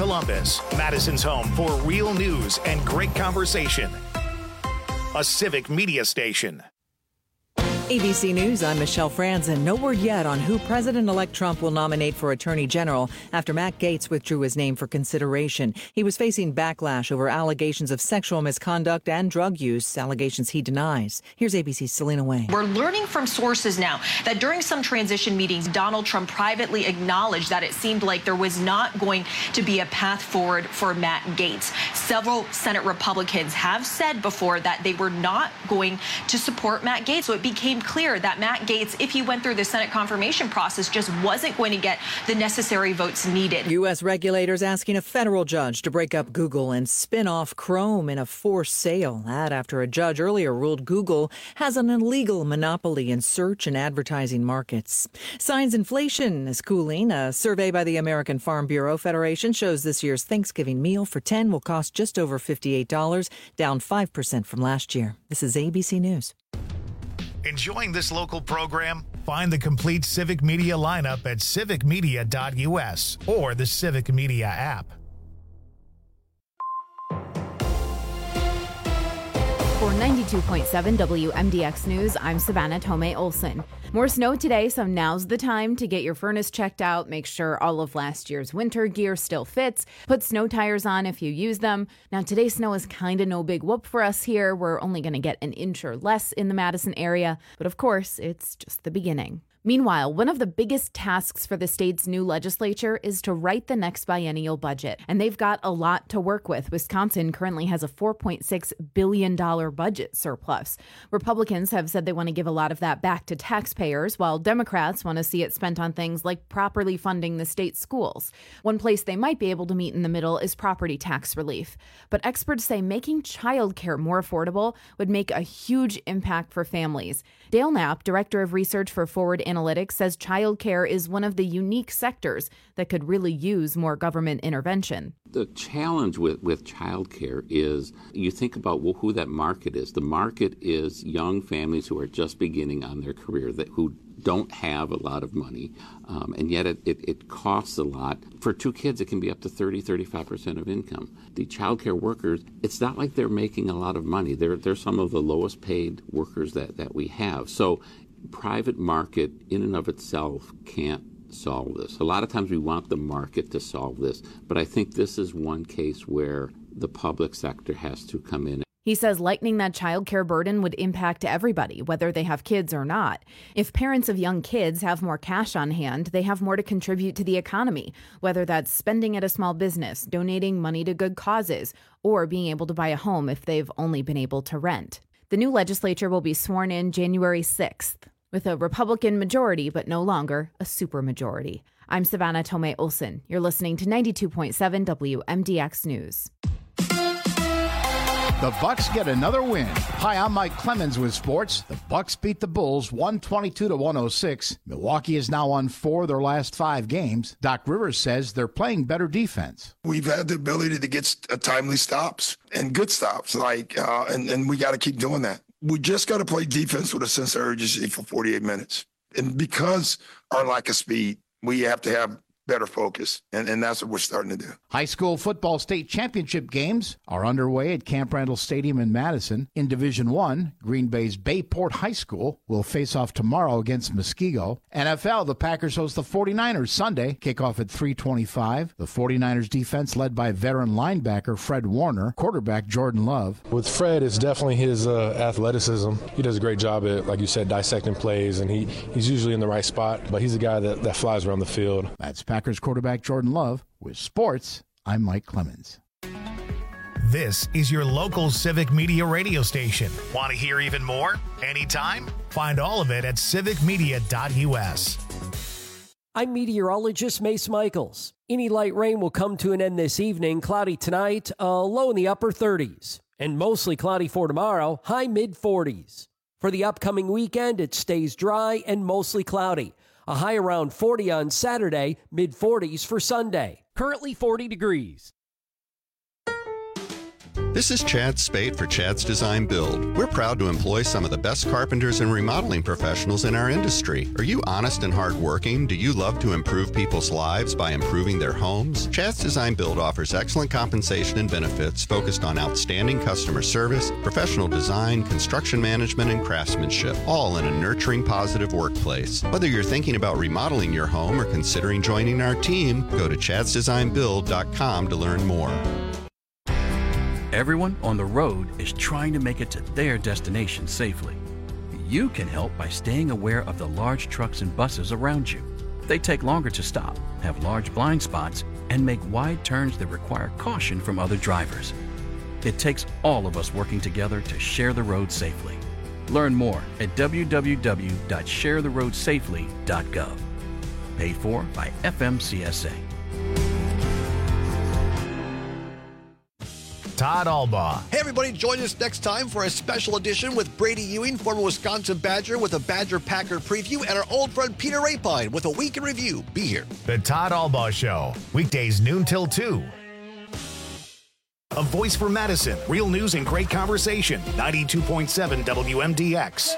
Columbus, Madison's home for real news and great conversation. A Civic Media station. ABC News, I'm Michelle Franzen. No word yet on who President-elect Trump will nominate for Attorney General after Matt Gaetz withdrew his name for consideration. He was facing backlash over allegations of sexual misconduct and drug use, allegations he denies. Here's ABC's Selena Wang. We're learning from sources now that during some transition meetings, Donald Trump privately acknowledged that it seemed like there was not going to be a path forward for Matt Gaetz. Several Senate Republicans have said before that they were not going to support Matt Gaetz, so it became clear that Matt Gaetz, if he went through the Senate confirmation process, just wasn't going to get the necessary votes needed. U.S. regulators asking a federal judge to break up Google and spin off Chrome in a forced sale. That after a judge earlier ruled Google has an illegal monopoly in search and advertising markets. Signs inflation is cooling. A survey by the American Farm Bureau Federation shows this year's Thanksgiving meal for 10 will cost just over $58, down 5% from last year. This is ABC News. Enjoying this local program? Find the complete Civic Media lineup at civicmedia.us or the Civic Media app. For 92.7 WMDX News, I'm Savannah Tomei Olson. More snow today, so now's the time to get your furnace checked out, make sure all of last year's winter gear still fits, put snow tires on if you use them. Now, today's snow is kind of no big whoop for us here. We're only going to get an inch or less in the Madison area, but of course, it's just the beginning. Meanwhile, one of the biggest tasks for the state's new legislature is to write the next biennial budget, and they've got a lot to work with. Wisconsin currently has a $4.6 billion budget surplus. Republicans have said they want to give a lot of that back to taxpayers, while Democrats want to see it spent on things like properly funding the state's schools. One place they might be able to meet in the middle is property tax relief. But experts say making childcare more affordable would make a huge impact for families. Dale Knapp, director of research for Forward Analytics, says childcare is one of the unique sectors that could really use more government intervention. The challenge with childcare is you think about who that market is. The market is young families who are just beginning on their career, who don't have a lot of money, and yet it costs a lot. For two kids, it can be up to 30-35% of income. The childcare workers, it's not like they're making a lot of money. They're some of the lowest paid workers that we have. So private market in and of itself can't solve this. A lot of times we want the market to solve this, but I think this is one case where the public sector has to come in. He says lightening that childcare burden would impact everybody, whether they have kids or not. If parents of young kids have more cash on hand, they have more to contribute to the economy, whether that's spending at a small business, donating money to good causes, or being able to buy a home if they've only been able to rent. The new legislature will be sworn in January 6th, with a Republican majority, but no longer a supermajority. I'm Savannah Tomei Olson. You're listening to 92.7 WMDX News. The Bucks get another win. Hi, I'm Mike Clemens with sports. The Bucks beat the Bulls 122-106. Milwaukee is now on 4 of their last 5 games. Doc Rivers says they're playing better defense. We've had the ability to get timely stops and good stops, and we got to keep doing that. We just got to play defense with a sense of urgency for 48 minutes. And because our lack of speed, we have to have better focus, and that's what we're starting to do. High school football state championship games are underway at Camp Randall Stadium in Madison. In Division I, Green Bay's Bayport High School will face off tomorrow against Muskego. NFL, the Packers host the 49ers Sunday, kickoff at 3:25. The 49ers defense led by veteran linebacker Fred Warner, quarterback Jordan Love. With Fred, it's definitely his athleticism. He does a great job at, like you said, dissecting plays, and he's usually in the right spot, but he's a guy that flies around the field. That's Packers quarterback Jordan Love. With sports, I'm Mike Clemens. This is your local Civic Media radio station. Want to hear even more? Anytime? Find all of it at civicmedia.us. I'm meteorologist Mace Michaels. Any light rain will come to an end this evening. Cloudy tonight, low in the upper 30s. And mostly cloudy for tomorrow, high mid-40s. For the upcoming weekend, it stays dry and mostly cloudy. A high around 40 on Saturday, mid-40s for Sunday. Currently 40 degrees. This is Chad Spate for Chad's Design Build. We're proud to employ some of the best carpenters and remodeling professionals in our industry. Are you honest and hardworking? Do you love to improve people's lives by improving their homes? Chad's Design Build offers excellent compensation and benefits focused on outstanding customer service, professional design, construction management, and craftsmanship, all in a nurturing, positive workplace. Whether you're thinking about remodeling your home or considering joining our team, go to chadsdesignbuild.com to learn more. Everyone on the road is trying to make it to their destination safely. You can help by staying aware of the large trucks and buses around you. They take longer to stop, have large blind spots, and make wide turns that require caution from other drivers. It takes all of us working together to share the road safely. Learn more at www.sharetheroadsafely.gov. Paid for by FMCSA. Todd Albaugh. Hey, everybody, join us next time for a special edition with Brady Ewing, former Wisconsin Badger, with a Badger Packer preview, and our old friend Peter Rapine with a week in review. Be here. The Todd Albaugh Show, weekdays noon till 2. A voice for Madison, real news and great conversation. 92.7 WMDX.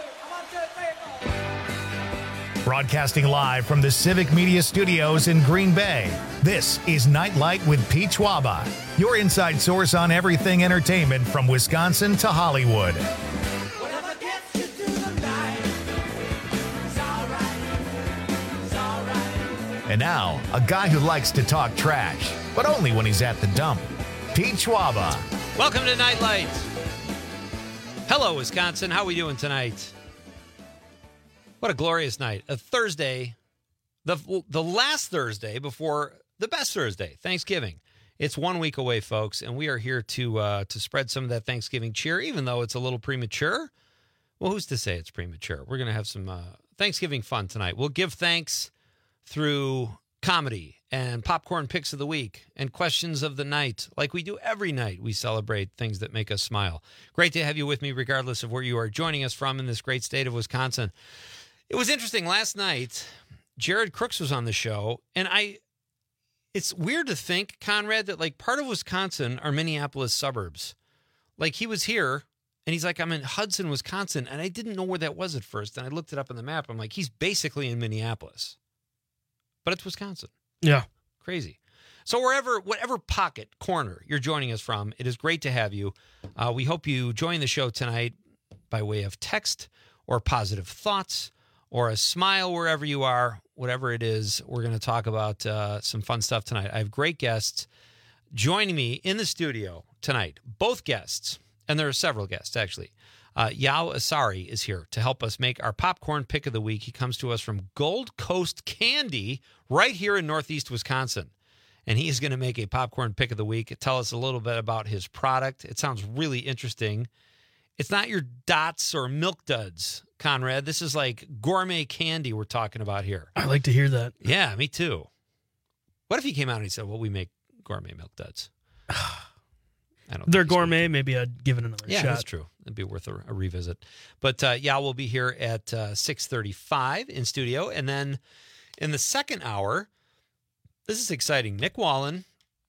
Broadcasting live from the Civic Media Studios in Green Bay, this is Nightlight with Pete Schwaba, your inside source on everything entertainment from Wisconsin to Hollywood. And now, a guy who likes to talk trash, but only when he's at the dump, Pete Schwaba. Welcome to Nightlight. Hello, Wisconsin. How are we doing tonight? What a glorious night. A Thursday, the last Thursday before the best Thursday, Thanksgiving. It's 1 week away, folks, and we are here to spread some of that Thanksgiving cheer, even though it's a little premature. Well, who's to say it's premature? We're going to have some Thanksgiving fun tonight. We'll give thanks through comedy and popcorn picks of the week and questions of the night. Like we do every night, we celebrate things that make us smile. Great to have you with me, regardless of where you are joining us from in this great state of Wisconsin. It was interesting. Last night, Jared Crooks was on the show, and it's weird to think, Conrad, that like part of Wisconsin are Minneapolis suburbs. Like he was here, and he's like, I'm in Hudson, Wisconsin, and I didn't know where that was at first, and I looked it up on the map. I'm like, he's basically in Minneapolis, but it's Wisconsin. Yeah. Crazy. So whatever pocket, corner you're joining us from, it is great to have you. We hope you join the show tonight by way of text or positive thoughts, or a smile wherever you are, whatever it is. We're going to talk about some fun stuff tonight. I have great guests joining me in the studio tonight. Both guests, and there are several guests, actually. Yao Asari is here to help us make our popcorn pick of the week. He comes to us from Gold Coast Candy right here in Northeast Wisconsin. And he is going to make a popcorn pick of the week. Tell us a little bit about his product. It sounds really interesting. It's not your Dots or Milk Duds, Conrad. This is like gourmet candy we're talking about here. I like to hear that. Yeah, me too. What if he came out and he said, well, we make gourmet Milk Duds? They're gourmet. Maybe I'd give it another shot. Yeah, that's true. It'd be worth a revisit. But we'll be here at 6:35 in studio. And then in the second hour, this is exciting. Nick Wallen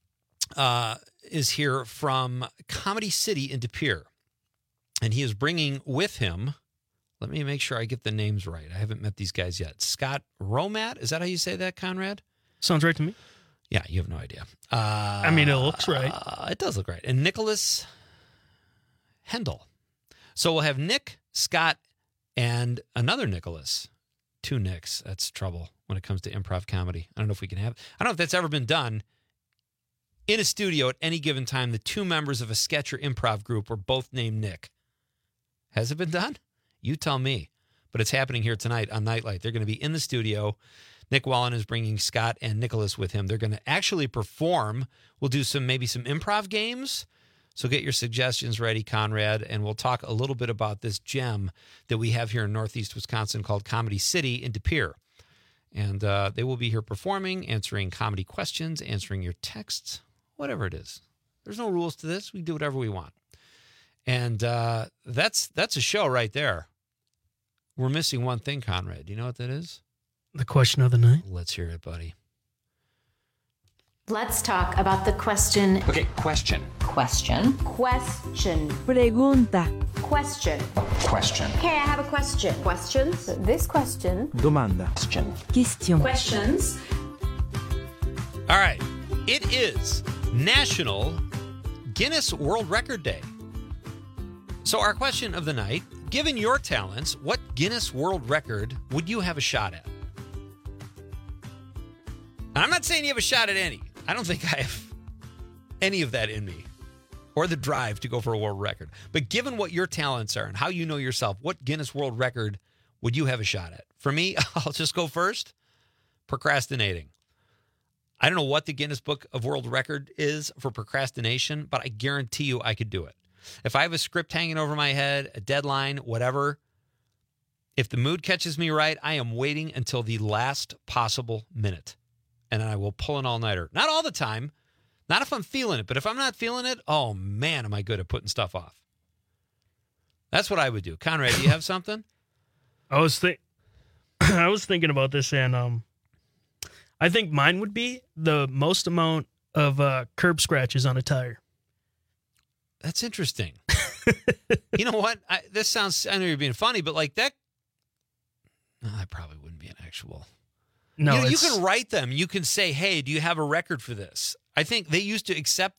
is here from Comedy City in De Pere. And he is bringing with him, let me make sure I get the names right. I haven't met these guys yet. Scott Romat, is that how you say that, Conrad? Sounds right to me. Yeah, you have no idea. I mean, it looks right. It does look right. And Nicholas Hendel. So we'll have Nick, Scott, and another Nicholas. Two Nicks. That's trouble when it comes to improv comedy. I don't know if we can have, I don't know if that's ever been done in a studio at any given time. The two members of a sketch or improv group were both named Nick. Has it been done? You tell me. But it's happening here tonight on Nightlight. They're going to be in the studio. Nick Wallen is bringing Scott and Nicholas with him. They're going to actually perform. We'll do maybe some improv games. So get your suggestions ready, Conrad, and we'll talk a little bit about this gem that we have here in Northeast Wisconsin called Comedy City in De Pere. And they will be here performing, answering comedy questions, answering your texts, whatever it is. There's no rules to this. We do whatever we want. And that's a show right there. We're missing one thing, Conrad. Do you know what that is? The question of the night. Let's hear it, buddy. Let's talk about the question. Okay, question. question. Question. Pregunta. Question. Question. Okay, I have a question. Questions? This question. Domanda. Question. Questions. All right. It is National Guinness World Record Day. So our question of the night, given your talents, what Guinness World Record would you have a shot at? And I'm not saying you have a shot at any. I don't think I have any of that in me or the drive to go for a world record. But given what your talents are and how you know yourself, what Guinness World Record would you have a shot at? For me, I'll just go first. Procrastinating. I don't know what the Guinness Book of World Record is for procrastination, but I guarantee you I could do it. If I have a script hanging over my head, a deadline, whatever, if the mood catches me right, I am waiting until the last possible minute. And I will pull an all-nighter. Not all the time. Not if I'm feeling it. But if I'm not feeling it, oh, man, am I good at putting stuff off. That's what I would do. Conrad, do you have something? I was thinking about this, and I think mine would be the most amount of curb scratches on a tire. That's interesting. You know what? I know you're being funny, but like that, no, that probably wouldn't be an actual. No, you can write them. You can say, hey, do you have a record for this? I think they used to accept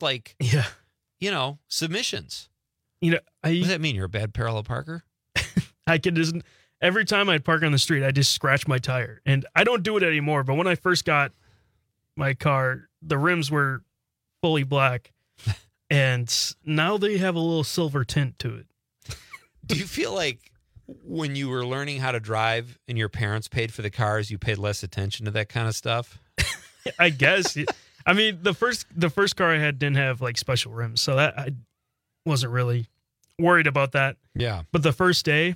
submissions. What does that mean? You're a bad parallel parker? I could just, every time I'd park on the street, I just scratch my tire. And I don't do it anymore. But when I first got my car, the rims were fully black. And now they have a little silver tint to it. Do you feel like when you were learning how to drive and your parents paid for the cars, you paid less attention to that kind of stuff? I guess. I mean, the first car I had didn't have like special rims, so that I wasn't really worried about that. Yeah. But the first day,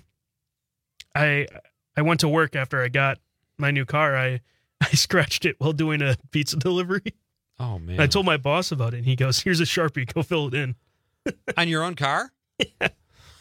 I went to work after I got my new car. I scratched it while doing a pizza delivery. Oh, man. I told my boss about it, and he goes, here's a Sharpie. Go fill it in. On your own car? Yeah.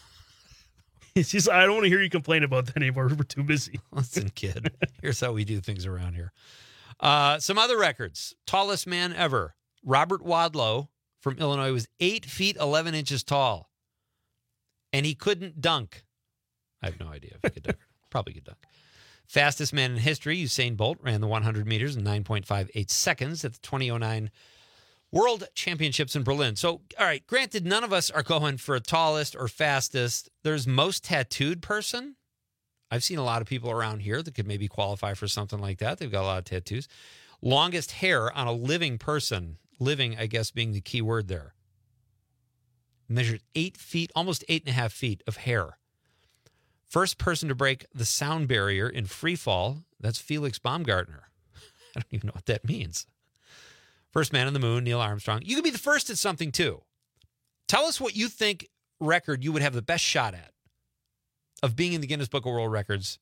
He's I don't want to hear you complain about that anymore. We're too busy. Listen, kid, here's how we do things around here. Some other records. Tallest man ever. Robert Wadlow from Illinois was 8 feet 11 inches tall, and he couldn't dunk. I have no idea if he could dunk. Probably could dunk. Fastest man in history, Usain Bolt, ran the 100 meters in 9.58 seconds at the 2009 World Championships in Berlin. So, all right, granted, none of us are going for tallest or fastest. There's most tattooed person. I've seen a lot of people around here that could maybe qualify for something like that. They've got a lot of tattoos. Longest hair on a living person. Living, I guess, being the key word there. Measured 8 feet, almost 8.5 feet of hair. First person to break the sound barrier in free fall, that's Felix Baumgartner. I don't even know what that means. First man on the moon, Neil Armstrong. You could be the first at something, too. Tell us what you think record you would have the best shot at of being in the Guinness Book of World Records,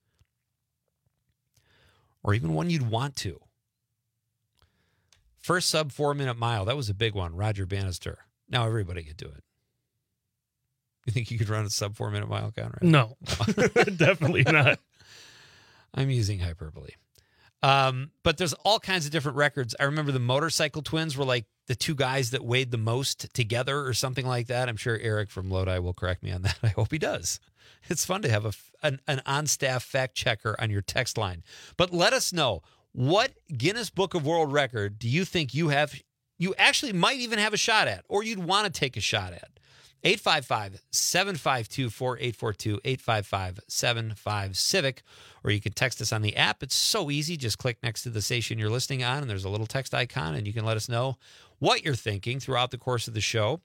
or even one you'd want to. First sub 4-minute mile. That was a big one. Roger Bannister. Now everybody could do it. You think you could run a sub 4-minute mile, Conrad? No, definitely not. I'm using hyperbole. But there's all kinds of different records. I remember the motorcycle twins were like the two guys that weighed the most together or something like that. I'm sure Eric from Lodi will correct me on that. I hope he does. It's fun to have an on-staff fact checker on your text line. But let us know, what Guinness Book of World Record do you think you actually might even have a shot at, or you'd want to take a shot at? 855-752-4842, 855-75-CIVIC, or you can text us on the app. It's so easy. Just click next to the station you're listening on, and there's a little text icon, and you can let us know what you're thinking throughout the course of the show.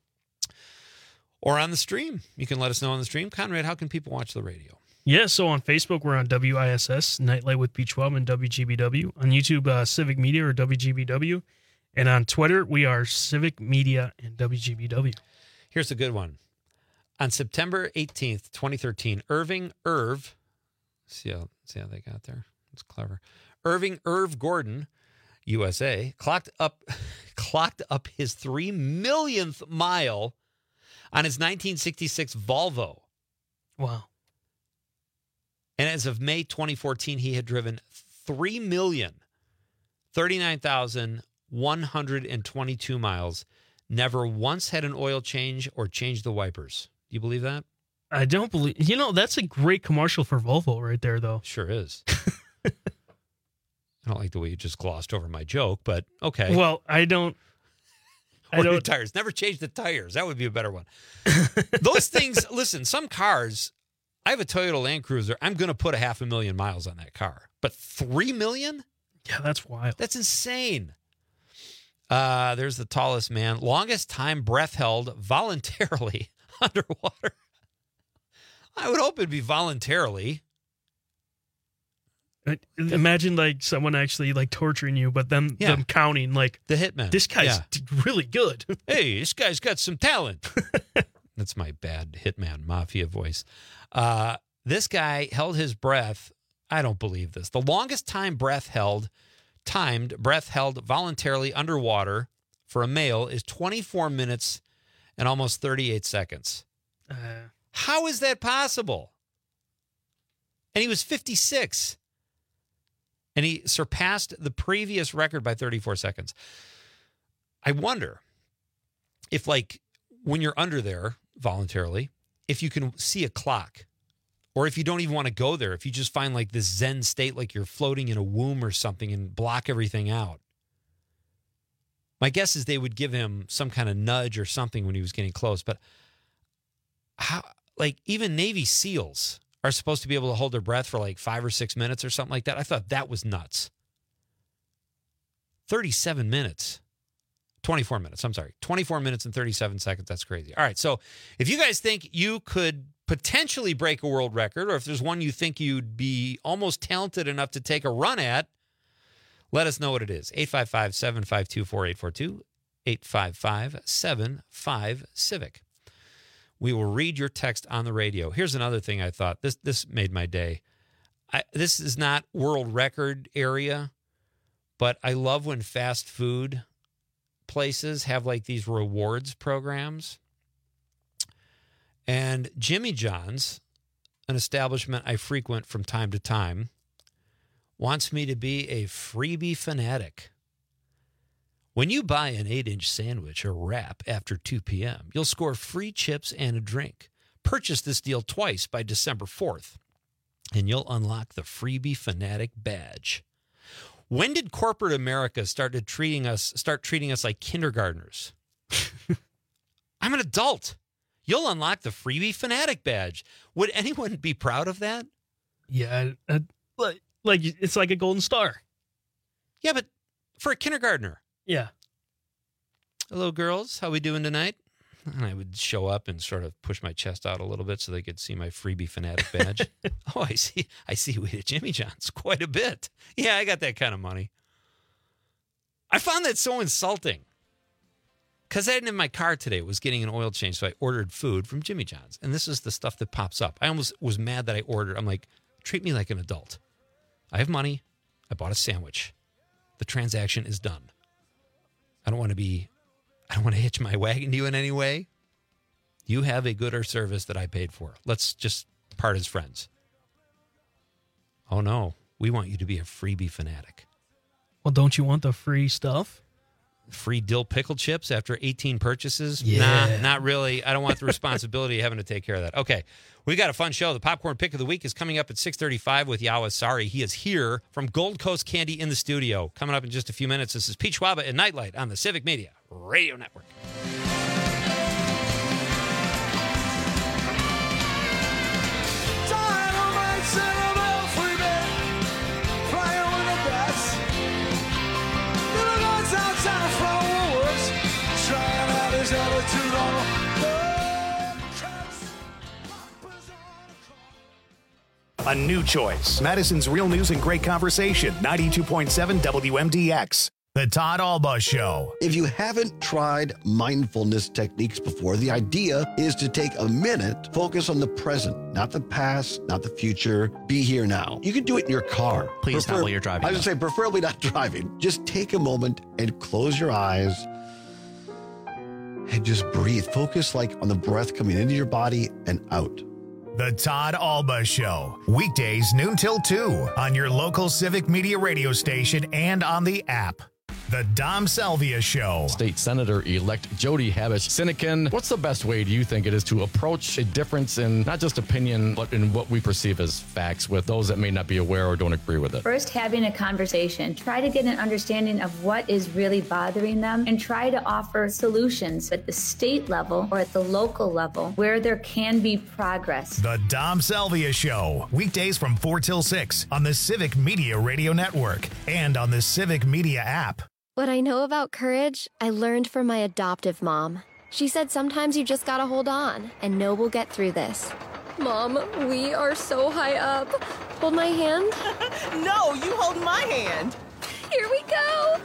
Or on the stream. You can let us know on the stream. Conrad, how can people watch the radio? Yeah, so on Facebook, we're on WISS, Nightlight with Peach Wub and WGBW. On YouTube, Civic Media or WGBW. And on Twitter, we are Civic Media and WGBW. Here's a good one. On September 18th, 2013, Irving Irv, see how they got there? It's clever. Irving Irv Gordon, USA, clocked up his 3 millionth mile on his 1966 Volvo. Wow. And as of May 2014, he had driven 3,039,122 miles, never once had an oil change or changed the wipers. Do you believe that? I don't believe. That's a great commercial for Volvo right there, though. Sure is. I don't like the way you just glossed over my joke, but okay. Well, I don't. Tires. Never change the tires. That would be a better one. Those things, listen, some cars, I have a Toyota Land Cruiser. I'm going to put 500,000 miles on that car. But 3 million? Yeah, that's wild. That's insane. There's the tallest man. Longest time breath held voluntarily underwater. I would hope it'd be voluntarily. Imagine like someone actually like torturing you, but them counting like the hitman. This guy's really good. Hey, this guy's got some talent. That's my bad hitman mafia voice. This guy held his breath. I don't believe this. The longest timed breath held voluntarily underwater for a male is 24 minutes and almost 38 seconds. How is that possible? And he was 56. And he surpassed the previous record by 34 seconds. I wonder if, like, when you're under there voluntarily, if you can see a clock, or if you don't even want to go there, if you just find, like, this Zen state, like you're floating in a womb or something and block everything out. My guess is they would give him some kind of nudge or something when he was getting close. But how, like, even Navy SEALs are supposed to be able to hold their breath for like 5 or 6 minutes or something like that. I thought that was nuts. 37 minutes. 24 minutes. I'm sorry. 24 minutes and 37 seconds. That's crazy. All right. So if you guys think you could potentially break a world record, or if there's one you think you'd be almost talented enough to take a run at, let us know what it is. 855-752-4842. 855-75-CIVIC. We will read your text on the radio. Here's another thing I thought. This made my day. This is not world record area, but I love when fast food places have like these rewards programs. And Jimmy John's, an establishment I frequent from time to time, wants me to be a freebie fanatic. When you buy an 8-inch sandwich or wrap after 2 p.m., you'll score free chips and a drink. Purchase this deal twice by December 4th, and you'll unlock the Freebie Fanatic badge. When did corporate America start treating us like kindergartners? I'm an adult. You'll unlock the Freebie Fanatic badge. Would anyone be proud of that? Yeah, like it's like a golden star. Yeah, but for a kindergartner. Yeah. Hello, girls. How we doing tonight? And I would show up and sort of push my chest out a little bit so they could see my Freebie Fanatic badge. Oh, I see we at Jimmy John's quite a bit. Yeah, I got that kind of money. I found that so insulting because I didn't have my car today. It was getting an oil change, so I ordered food from Jimmy John's. And this is the stuff that pops up. I almost was mad that I ordered. I'm like, treat me like an adult. I have money. I bought a sandwich. The transaction is done. I don't want to hitch my wagon to you in any way. You have a good or service that I paid for. Let's just part as friends. Oh, no. We want you to be a freebie fanatic. Well, don't you want the free stuff? Free dill pickle chips after 18 purchases? Yeah. Nah, not really. I don't want the responsibility of having to take care of that. Okay, we got a fun show. The Popcorn Pick of the Week is coming up at 6:35 with Yawa Sari. He is here from Gold Coast Candy in the studio. Coming up in just a few minutes, this is Pete Schwaba and Nightlight on the Civic Media Radio Network. A new choice. Madison's Real News and Great Conversation. 92.7 WMDX. The Todd Alba Show. If you haven't tried mindfulness techniques before, the idea is to take a minute, focus on the present, not the past, not the future. Be here now. You can do it in your car. Please not while you're driving. I would say preferably not driving. Just take a moment and close your eyes and just breathe. Focus like on the breath coming into your body and out. The Todd Alba Show. Weekdays noon till 2 on your local Civic Media radio station and on the app. The Dom Salvia Show. State Senator-elect Jody Habush-Sinekin, what's the best way do you think it is to approach a difference in not just opinion, but in what we perceive as facts with those that may not be aware or don't agree with it? First, having a conversation. Try to get an understanding of what is really bothering them and try to offer solutions at the state level or at the local level where there can be progress. The Dom Salvia Show. Weekdays from 4 till 6 on the Civic Media Radio Network and on the Civic Media app. What I know about courage, I learned from my adoptive mom. She said sometimes you just gotta hold on and know we'll get through this. Mom, we are so high up. Hold my hand. No, you hold my hand. Here we go.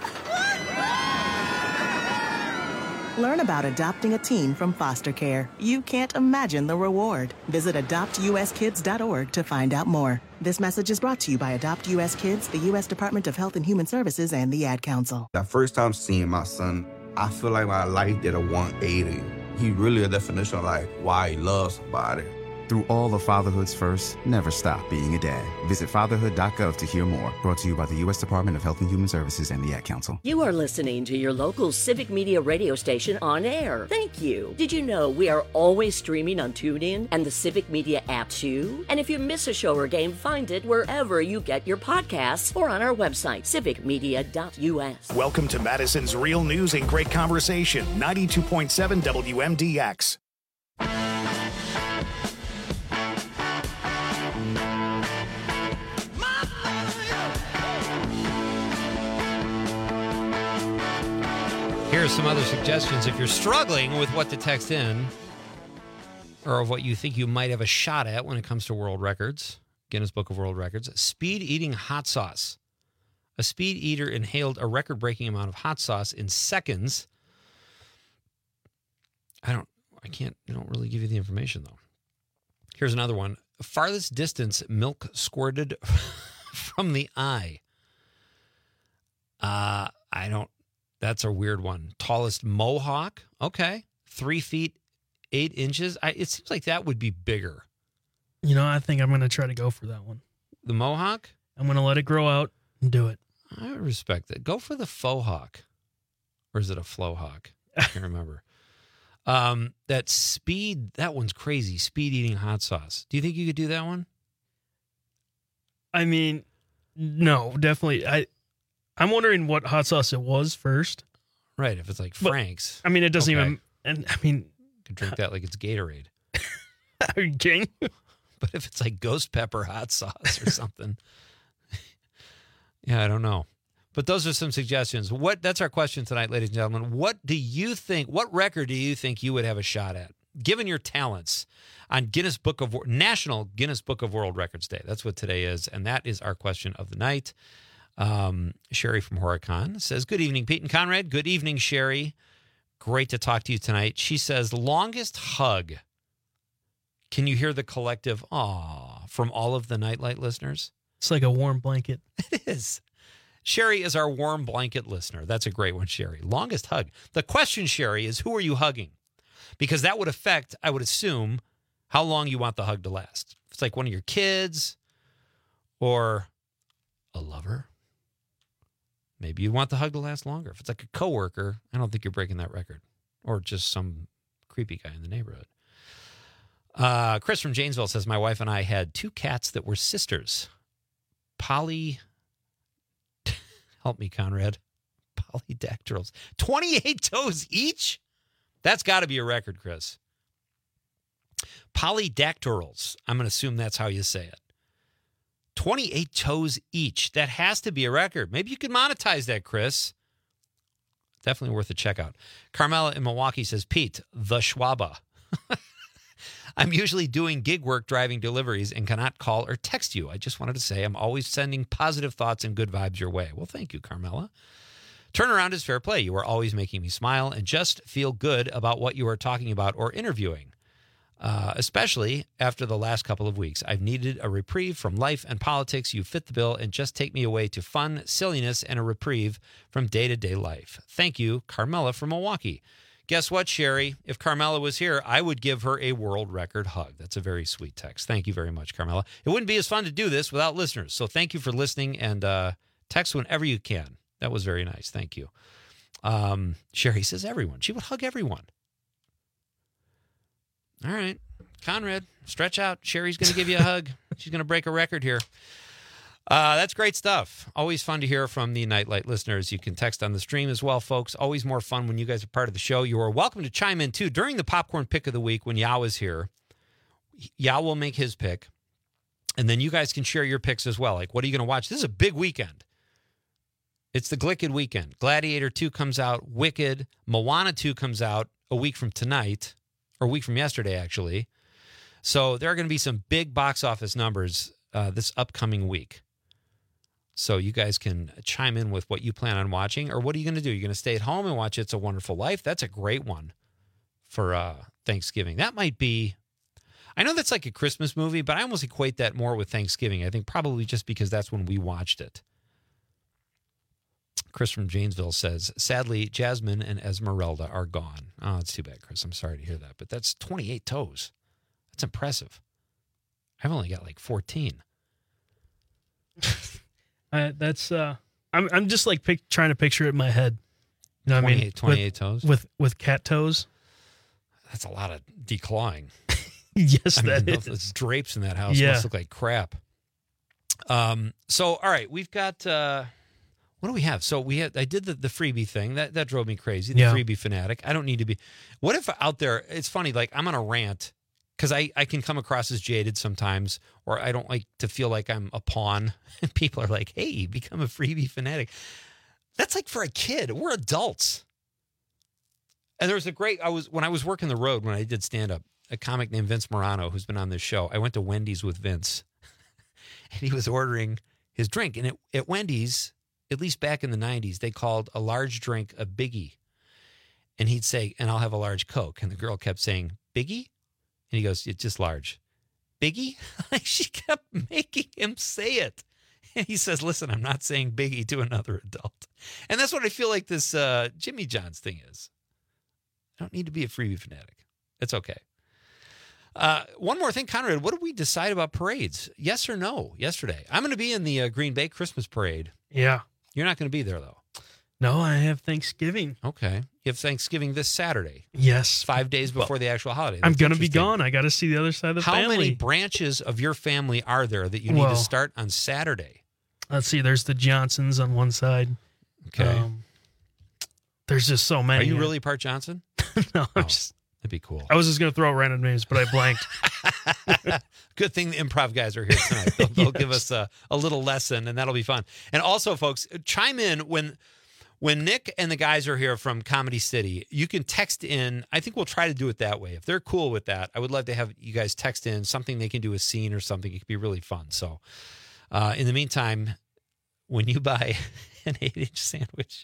Learn about adopting a teen from foster care. You can't imagine the reward. Visit adoptuskids.org to find out more. This message is brought to you by Adopt US Kids, the U.S. Department of Health and Human Services, and the Ad Council. The first time seeing my son, I feel like my life did a 180. He really a definition of like why he loves somebody. Through all of fatherhood's first, never stop being a dad. Visit fatherhood.gov to hear more. Brought to you by the U.S. Department of Health and Human Services and the Ad Council. You are listening to your local Civic Media radio station on air. Thank you. Did you know we are always streaming on TuneIn and the Civic Media app too? And if you miss a show or game, find it wherever you get your podcasts or on our website, civicmedia.us. Welcome to Madison's Real News and Great Conversation, 92.7 WMDX. Here are some other suggestions if you're struggling with what to text in or of what you think you might have a shot at when it comes to world records. Guinness Book of World Records. Speed eating hot sauce. A speed eater inhaled a record-breaking amount of hot sauce in seconds. I don't really give you the information, though. Here's another one. Farthest distance milk squirted from the eye. That's a weird one. Tallest mohawk. Okay. 3 feet, 8 inches. It seems like that would be bigger. You know, I think I'm going to try to go for that one. The mohawk? I'm going to let it grow out and do it. I respect that. Go for the faux hawk. Or is it a flow hawk? I can't remember. That one's crazy. Speed eating hot sauce. Do you think you could do that one? I mean, no, definitely. I'm wondering what hot sauce it was first. Right, if it's like Frank's. But, I mean, it doesn't even... And I mean... You could drink that like it's Gatorade. Are you kidding? But if it's like ghost pepper hot sauce or something... Yeah, I don't know. But those are some suggestions. That's our question tonight, ladies and gentlemen. What record do you think you would have a shot at, given your talents, on National Guinness Book of World Records Day? That's what today is, and that is our question of the night. Sherry from Horicon says, good evening, Pete and Conrad. Good evening, Sherry. Great to talk to you tonight. She says, longest hug. Can you hear the collective aw from all of the Nightlight listeners? It's like a warm blanket. It is. Sherry is our warm blanket listener. That's a great one, Sherry. Longest hug. The question, Sherry, is who are you hugging? Because that would affect, I would assume, how long you want the hug to last. If it's like one of your kids or a lover, maybe you want the hug to last longer. If it's like a coworker, I don't think you're breaking that record. Or just some creepy guy in the neighborhood. Chris from Janesville says, my wife and I had 2 cats that were sisters. Help me, Conrad. Polydactyls. 28 toes each? That's got to be a record, Chris. Polydactyls. I'm going to assume that's how you say it. 28 toes each. That has to be a record. Maybe you could monetize that, Chris. Definitely worth a check out. Carmela in Milwaukee says, Pete, the Schwaba. I'm usually doing gig work driving deliveries and cannot call or text you. I just wanted to say I'm always sending positive thoughts and good vibes your way. Well, thank you, Carmela. Turnaround is fair play. You are always making me smile and just feel good about what you are talking about or interviewing, especially after the last couple of weeks. I've needed a reprieve from life and politics. You fit the bill and just take me away to fun, silliness, and a reprieve from day-to-day life. Thank you, Carmela from Milwaukee. Guess what, Sherry? If Carmela was here, I would give her a world record hug. That's a very sweet text. Thank you very much, Carmela. It wouldn't be as fun to do this without listeners. So thank you for listening and text whenever you can. That was very nice. Thank you. Sherry says everyone. She would hug everyone. All right. Conrad, stretch out. Sherry's going to give you a hug. She's going to break a record here. That's great stuff. Always fun to hear from the Nightlight listeners. You can text on the stream as well, folks. Always more fun when you guys are part of the show. You are welcome to chime in, too. During the Popcorn Pick of the Week, when Yao is here, Yao will make his pick, and then you guys can share your picks as well. Like, what are you going to watch? This is a big weekend. It's the Glicked weekend. Gladiator 2 comes out. Wicked. Moana 2 comes out a week from tonight, or a week from yesterday, actually. So there are going to be some big box office numbers this upcoming week. So you guys can chime in with what you plan on watching, or what are you going to do? You're going to stay at home and watch It's a Wonderful Life? That's a great one for Thanksgiving. That might be, I know that's like a Christmas movie, but I almost equate that more with Thanksgiving. I think probably just because that's when we watched it. Chris from Janesville says, sadly, Jasmine and Esmeralda are gone. Oh, it's too bad, Chris. I'm sorry to hear that. But that's 28 toes. That's impressive. I've only got like 14. I'm just like trying to picture it in my head. You know what I mean? 28 toes? With cat toes. That's a lot of declawing. Yes, I that mean, is. those drapes in that house must look like crap. So, all right, we've got, what do we have? So I did the freebie thing. That drove me crazy, the freebie fanatic. I don't need to be. What if out there, it's funny, like I'm on a rant, because I can come across as jaded sometimes, or I don't like to feel like I'm a pawn. And people are like, hey, become a freebie fanatic. That's like for a kid. We're adults. And there's when I was working the road, when I did stand-up, a comic named Vince Morano, who's been on this show, I went to Wendy's with Vince, and he was ordering his drink. And at Wendy's, at least back in the 90s, they called a large drink a biggie. And he'd say, and I'll have a large Coke. And the girl kept saying, biggie? And he goes, it's just large. Biggie? Like, she kept making him say it. And he says, listen, I'm not saying biggie to another adult. And that's what I feel like this Jimmy John's thing is. I don't need to be a freebie fanatic. It's okay. One more thing, Conrad, what did we decide about parades? Yes or no yesterday? I'm going to be in the Green Bay Christmas parade. Yeah. You're not going to be there, though. No, I have Thanksgiving. Okay. You have Thanksgiving this Saturday. Yes. 5 days before the actual holiday. I'm going to be gone. I got to see the other side of the family. How many branches of your family are there that you need to start on Saturday? Let's see. There's the Johnsons on one side. Okay. There's just so many. Are you really part Johnson? No, I'm just... That'd be cool. I was just going to throw random names, but I blanked. Good thing the improv guys are here tonight. They'll give us a little lesson, and that'll be fun. And also, folks, chime in when Nick and the guys are here from Comedy City. You can text in. I think we'll try to do it that way. If they're cool with that, I would love to have you guys text in something they can do, a scene or something. It could be really fun. So in the meantime, when you buy an 8-inch sandwich,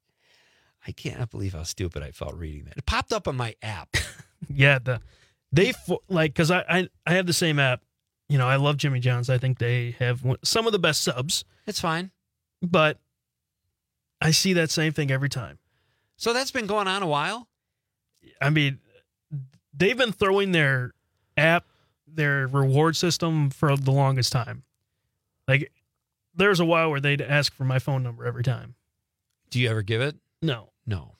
I cannot believe how stupid I felt reading that. It popped up on my app. Yeah, because I have the same app. You know, I love Jimmy John's. I think they have some of the best subs. It's fine. But I see that same thing every time. So that's been going on a while? I mean, they've been throwing their app, their reward system for the longest time. Like, there was a while where they'd ask for my phone number every time. Do you ever give it? No.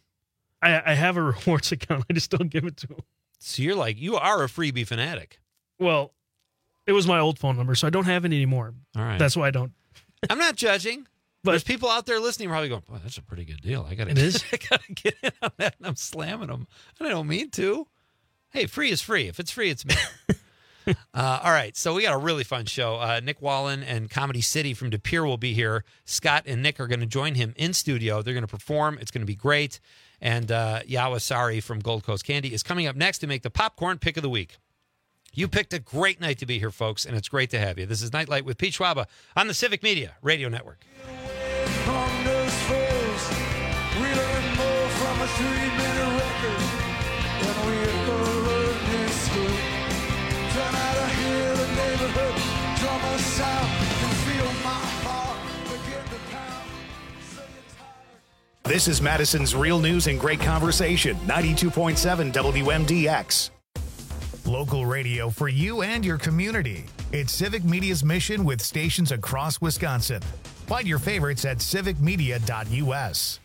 I have a rewards account. I just don't give it to them. So you are a freebie fanatic. Well, it was my old phone number, so I don't have it anymore. All right. That's why I don't. I'm not judging. But there's people out there listening probably going, "Boy, that's a pretty good deal. I gotta get in on that." And I'm slamming them. And I don't mean to. Hey, free is free. If it's free, it's me. All right, so we got a really fun show. Nick Wallen and Comedy City from De Pere will be here. Scott and Nick are going to join him in studio. They're going to perform. It's going to be great. And Yawasari from Gold Coast Candy is coming up next to make the Popcorn Pick of the Week. You picked a great night to be here, folks, and it's great to have you. This is Nightlight with Pete Schwaba on the Civic Media Radio Network. This is Madison's Real News and Great Conversation, 92.7 WMDX. Local radio for you and your community. It's Civic Media's mission with stations across Wisconsin. Find your favorites at civicmedia.us.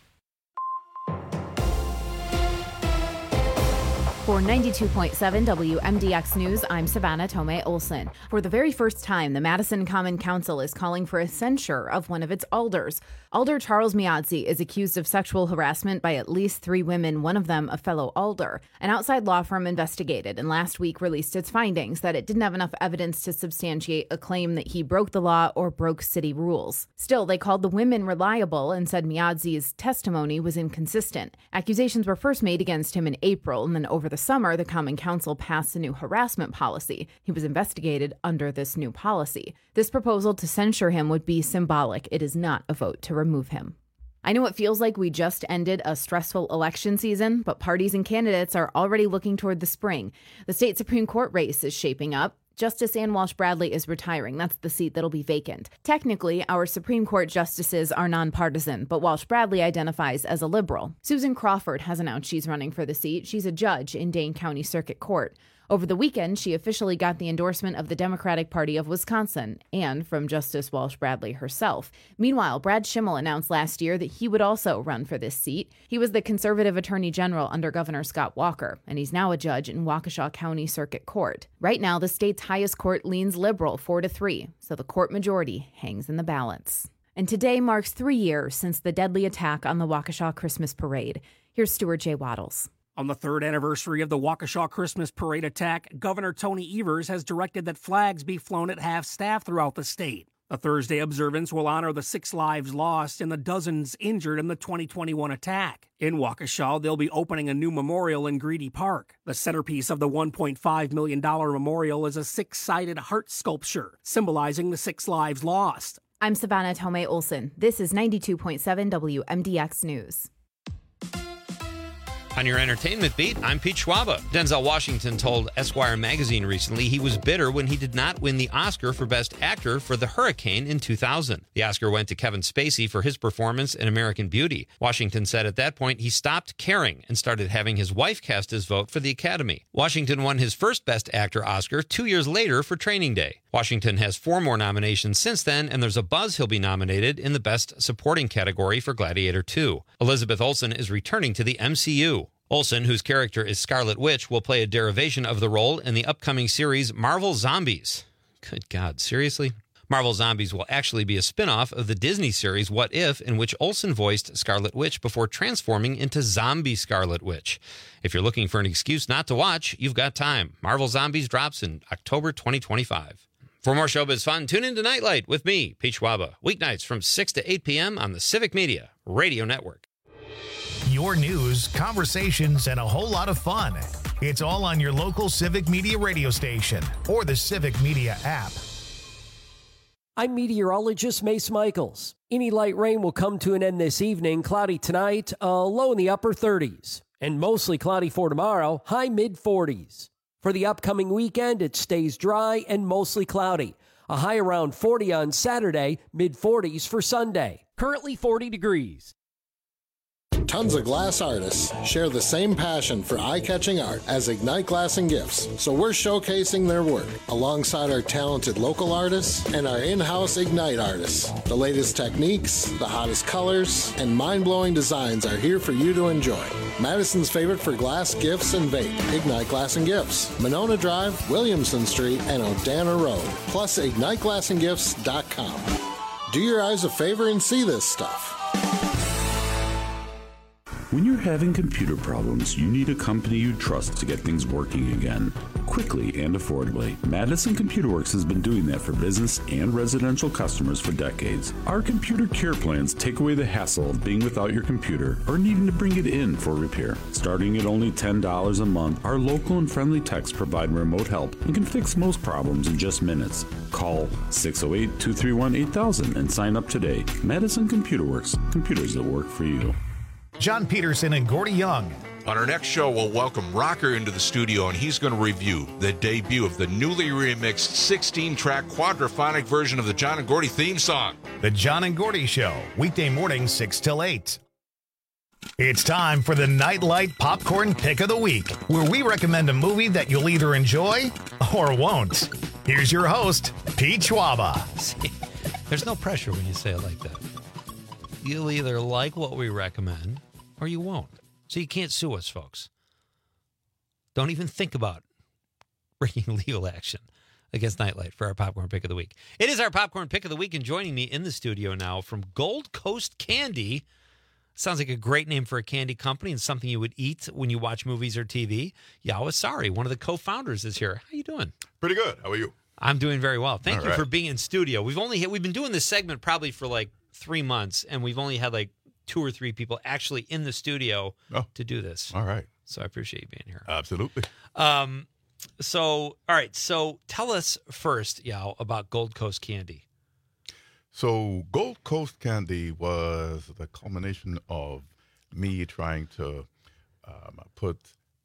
For 92.7 WMDX News, I'm Savannah Tomei Olson. For the very first time, the Madison Common Council is calling for a censure of one of its alders. Alder Charles Miazzi is accused of sexual harassment by at least 3 women, one of them a fellow alder. An outside law firm investigated and last week released its findings that it didn't have enough evidence to substantiate a claim that he broke the law or broke city rules. Still, they called the women reliable and said Miazzi's testimony was inconsistent. Accusations were first made against him in April, and then over the summer, the Common Council passed a new harassment policy. He was investigated under this new policy. This proposal to censure him would be symbolic. It is not a vote to remove him. I know it feels like we just ended a stressful election season, but parties and candidates are already looking toward the spring. The state Supreme Court race is shaping up. Justice Ann Walsh Bradley is retiring. That's the seat that'll be vacant. Technically, our Supreme Court justices are nonpartisan, but Walsh Bradley identifies as a liberal. Susan Crawford has announced she's running for the seat. She's a judge in Dane County Circuit Court. Over the weekend, she officially got the endorsement of the Democratic Party of Wisconsin and from Justice Walsh Bradley herself. Meanwhile, Brad Schimmel announced last year that he would also run for this seat. He was the conservative attorney general under Governor Scott Walker, and he's now a judge in Waukesha County Circuit Court. Right now, the state's highest court leans liberal 4-3, so the court majority hangs in the balance. And today marks 3 years since the deadly attack on the Waukesha Christmas Parade. Here's Stuart J. Waddles. On the 3rd anniversary of the Waukesha Christmas Parade attack, Governor Tony Evers has directed that flags be flown at half-staff throughout the state. The Thursday observance will honor the 6 lives lost and the dozens injured in the 2021 attack. In Waukesha, they'll be opening a new memorial in Greedy Park. The centerpiece of the $1.5 million memorial is a 6-sided heart sculpture, symbolizing the 6 lives lost. I'm Savannah Tomei Olson. This is 92.7 WMDX News. On your entertainment beat, I'm Pete Schwaba. Denzel Washington told Esquire magazine recently he was bitter when he did not win the Oscar for Best Actor for The Hurricane in 2000. The Oscar went to Kevin Spacey for his performance in American Beauty. Washington said at that point he stopped caring and started having his wife cast his vote for the Academy. Washington won his first Best Actor Oscar 2 years later for Training Day. Washington has 4 more nominations since then, and there's a buzz he'll be nominated in the Best Supporting category for Gladiator 2. Elizabeth Olsen is returning to the MCU. Olsen, whose character is Scarlet Witch, will play a derivation of the role in the upcoming series Marvel Zombies. Good God, seriously? Marvel Zombies will actually be a spin-off of the Disney series What If, in which Olsen voiced Scarlet Witch before transforming into Zombie Scarlet Witch. If you're looking for an excuse not to watch, you've got time. Marvel Zombies drops in October 2025. For more showbiz fun, tune in to Nightlight with me, Pete Schwaba, weeknights from 6 to 8 p.m. on the Civic Media Radio Network. Your news, conversations, and a whole lot of fun. It's all on your local Civic Media radio station or the Civic Media app. I'm meteorologist Mace Michaels. Any light rain will come to an end this evening. Cloudy tonight, low in the upper 30s. And mostly cloudy for tomorrow, high mid-40s. For the upcoming weekend, it stays dry and mostly cloudy. A high around 40 on Saturday, mid-40s for Sunday. Currently 40 degrees. Tons of glass artists share the same passion for eye-catching art as Ignite Glass and Gifts, so we're showcasing their work alongside our talented local artists and our in-house Ignite artists. The latest techniques, the hottest colors, and mind-blowing designs are here for you to enjoy. Madison's favorite for glass, gifts, and vape, Ignite Glass and Gifts, Monona Drive, Williamson Street, and O'Dana Road, plus IgniteGlassandGifts.com. Do your eyes a favor and see this stuff. When you're having computer problems, you need a company you trust to get things working again, quickly and affordably. Madison Computer Works has been doing that for business and residential customers for decades. Our computer care plans take away the hassle of being without your computer or needing to bring it in for repair. Starting at only $10 a month, our local and friendly techs provide remote help and can fix most problems in just minutes. Call 608-231-8000 and sign up today. Madison Computer Works, computers that work for you. John Peterson and Gordy Young. On our next show, we'll welcome Rocker into the studio, and he's going to review the debut of the newly remixed 16-track quadraphonic version of the John and Gordy theme song. The John and Gordy Show, weekday morning 6 till 8. It's time for the Nightlight Popcorn Pick of the Week, where we recommend a movie that you'll either enjoy or won't. Here's your host, Pete Schwaba. There's no pressure when you say it like that. You'll either like what we recommend or you won't. So you can't sue us, folks. Don't even think about bringing legal action against Nightlight for our Popcorn Pick of the Week. It is our Popcorn Pick of the Week, and joining me in the studio now from Gold Coast Candy. Sounds like a great name for a candy company and something you would eat when you watch movies or TV. Yao Asari, one of the co-founders, is here. How you doing? Pretty good. How are you? I'm doing very well. Thank All you right. for being in studio. We've been doing this segment probably for like 3 months, and we've only had like 2 or 3 people actually in the studio to do this. All right. So I appreciate you being here. Absolutely. So, all right. So tell us first, Yao, about Gold Coast Candy. So Gold Coast Candy was the culmination of me trying to put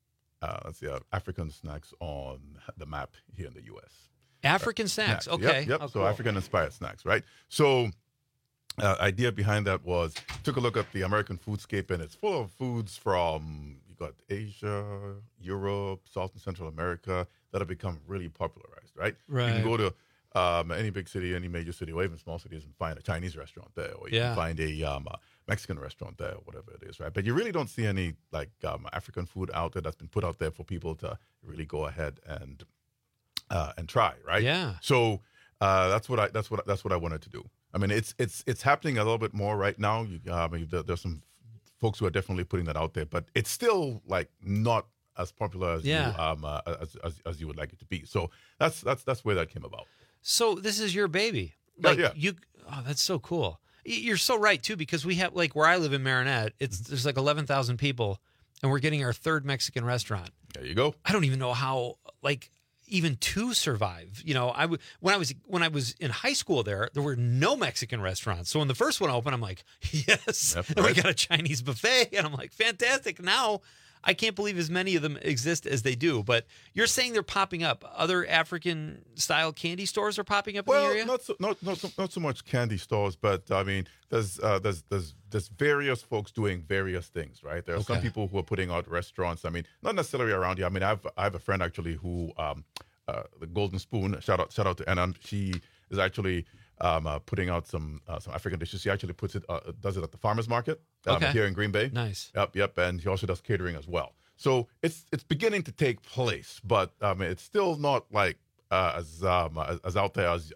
African snacks on the map here in the U.S. African snacks. Okay. Yep. Oh, So cool. African-inspired snacks, right? So idea behind that was took a look at the American foodscape, and it's full of foods from you got Asia, Europe, South and Central America that have become really popularized, right? Right. You can go to any big city, any major city, or even small cities, and find a Chinese restaurant there, or you can find a Mexican restaurant there, or whatever it is, right? But you really don't see any like African food out there that's been put out there for people to really go ahead and try, right? Yeah. So that's what I wanted to do. I mean, it's happening a little bit more right now. There's some folks who are definitely putting that out there, but it's still like not as popular as as you would like it to be. So that's where that came about. So this is your baby. Like, Oh, that's so cool. You're so right too, because we have like where I live in Marinette, there's like 11,000 people, and we're getting our 3rd Mexican restaurant. There you go. I don't even know how even to survive. You know, when I was in high school there were no Mexican restaurants. So when the first one opened, I'm like, yes. That's and we right. got a Chinese buffet, and I'm like, fantastic. Now I can't believe as many of them exist as they do. But you're saying they're popping up. Other African style candy stores are popping up in the area? Not so much candy stores, but I mean, there's various folks doing various things, right? There are some people who are putting out restaurants. I mean, not necessarily around here. I mean, I have a friend actually who the Golden Spoon. Shout out to Anna. She is actually putting out some African dishes. She actually does it at the farmers market here in Green Bay. Nice. Yep. And she also does catering as well. So it's beginning to take place, but it's still not like as out there as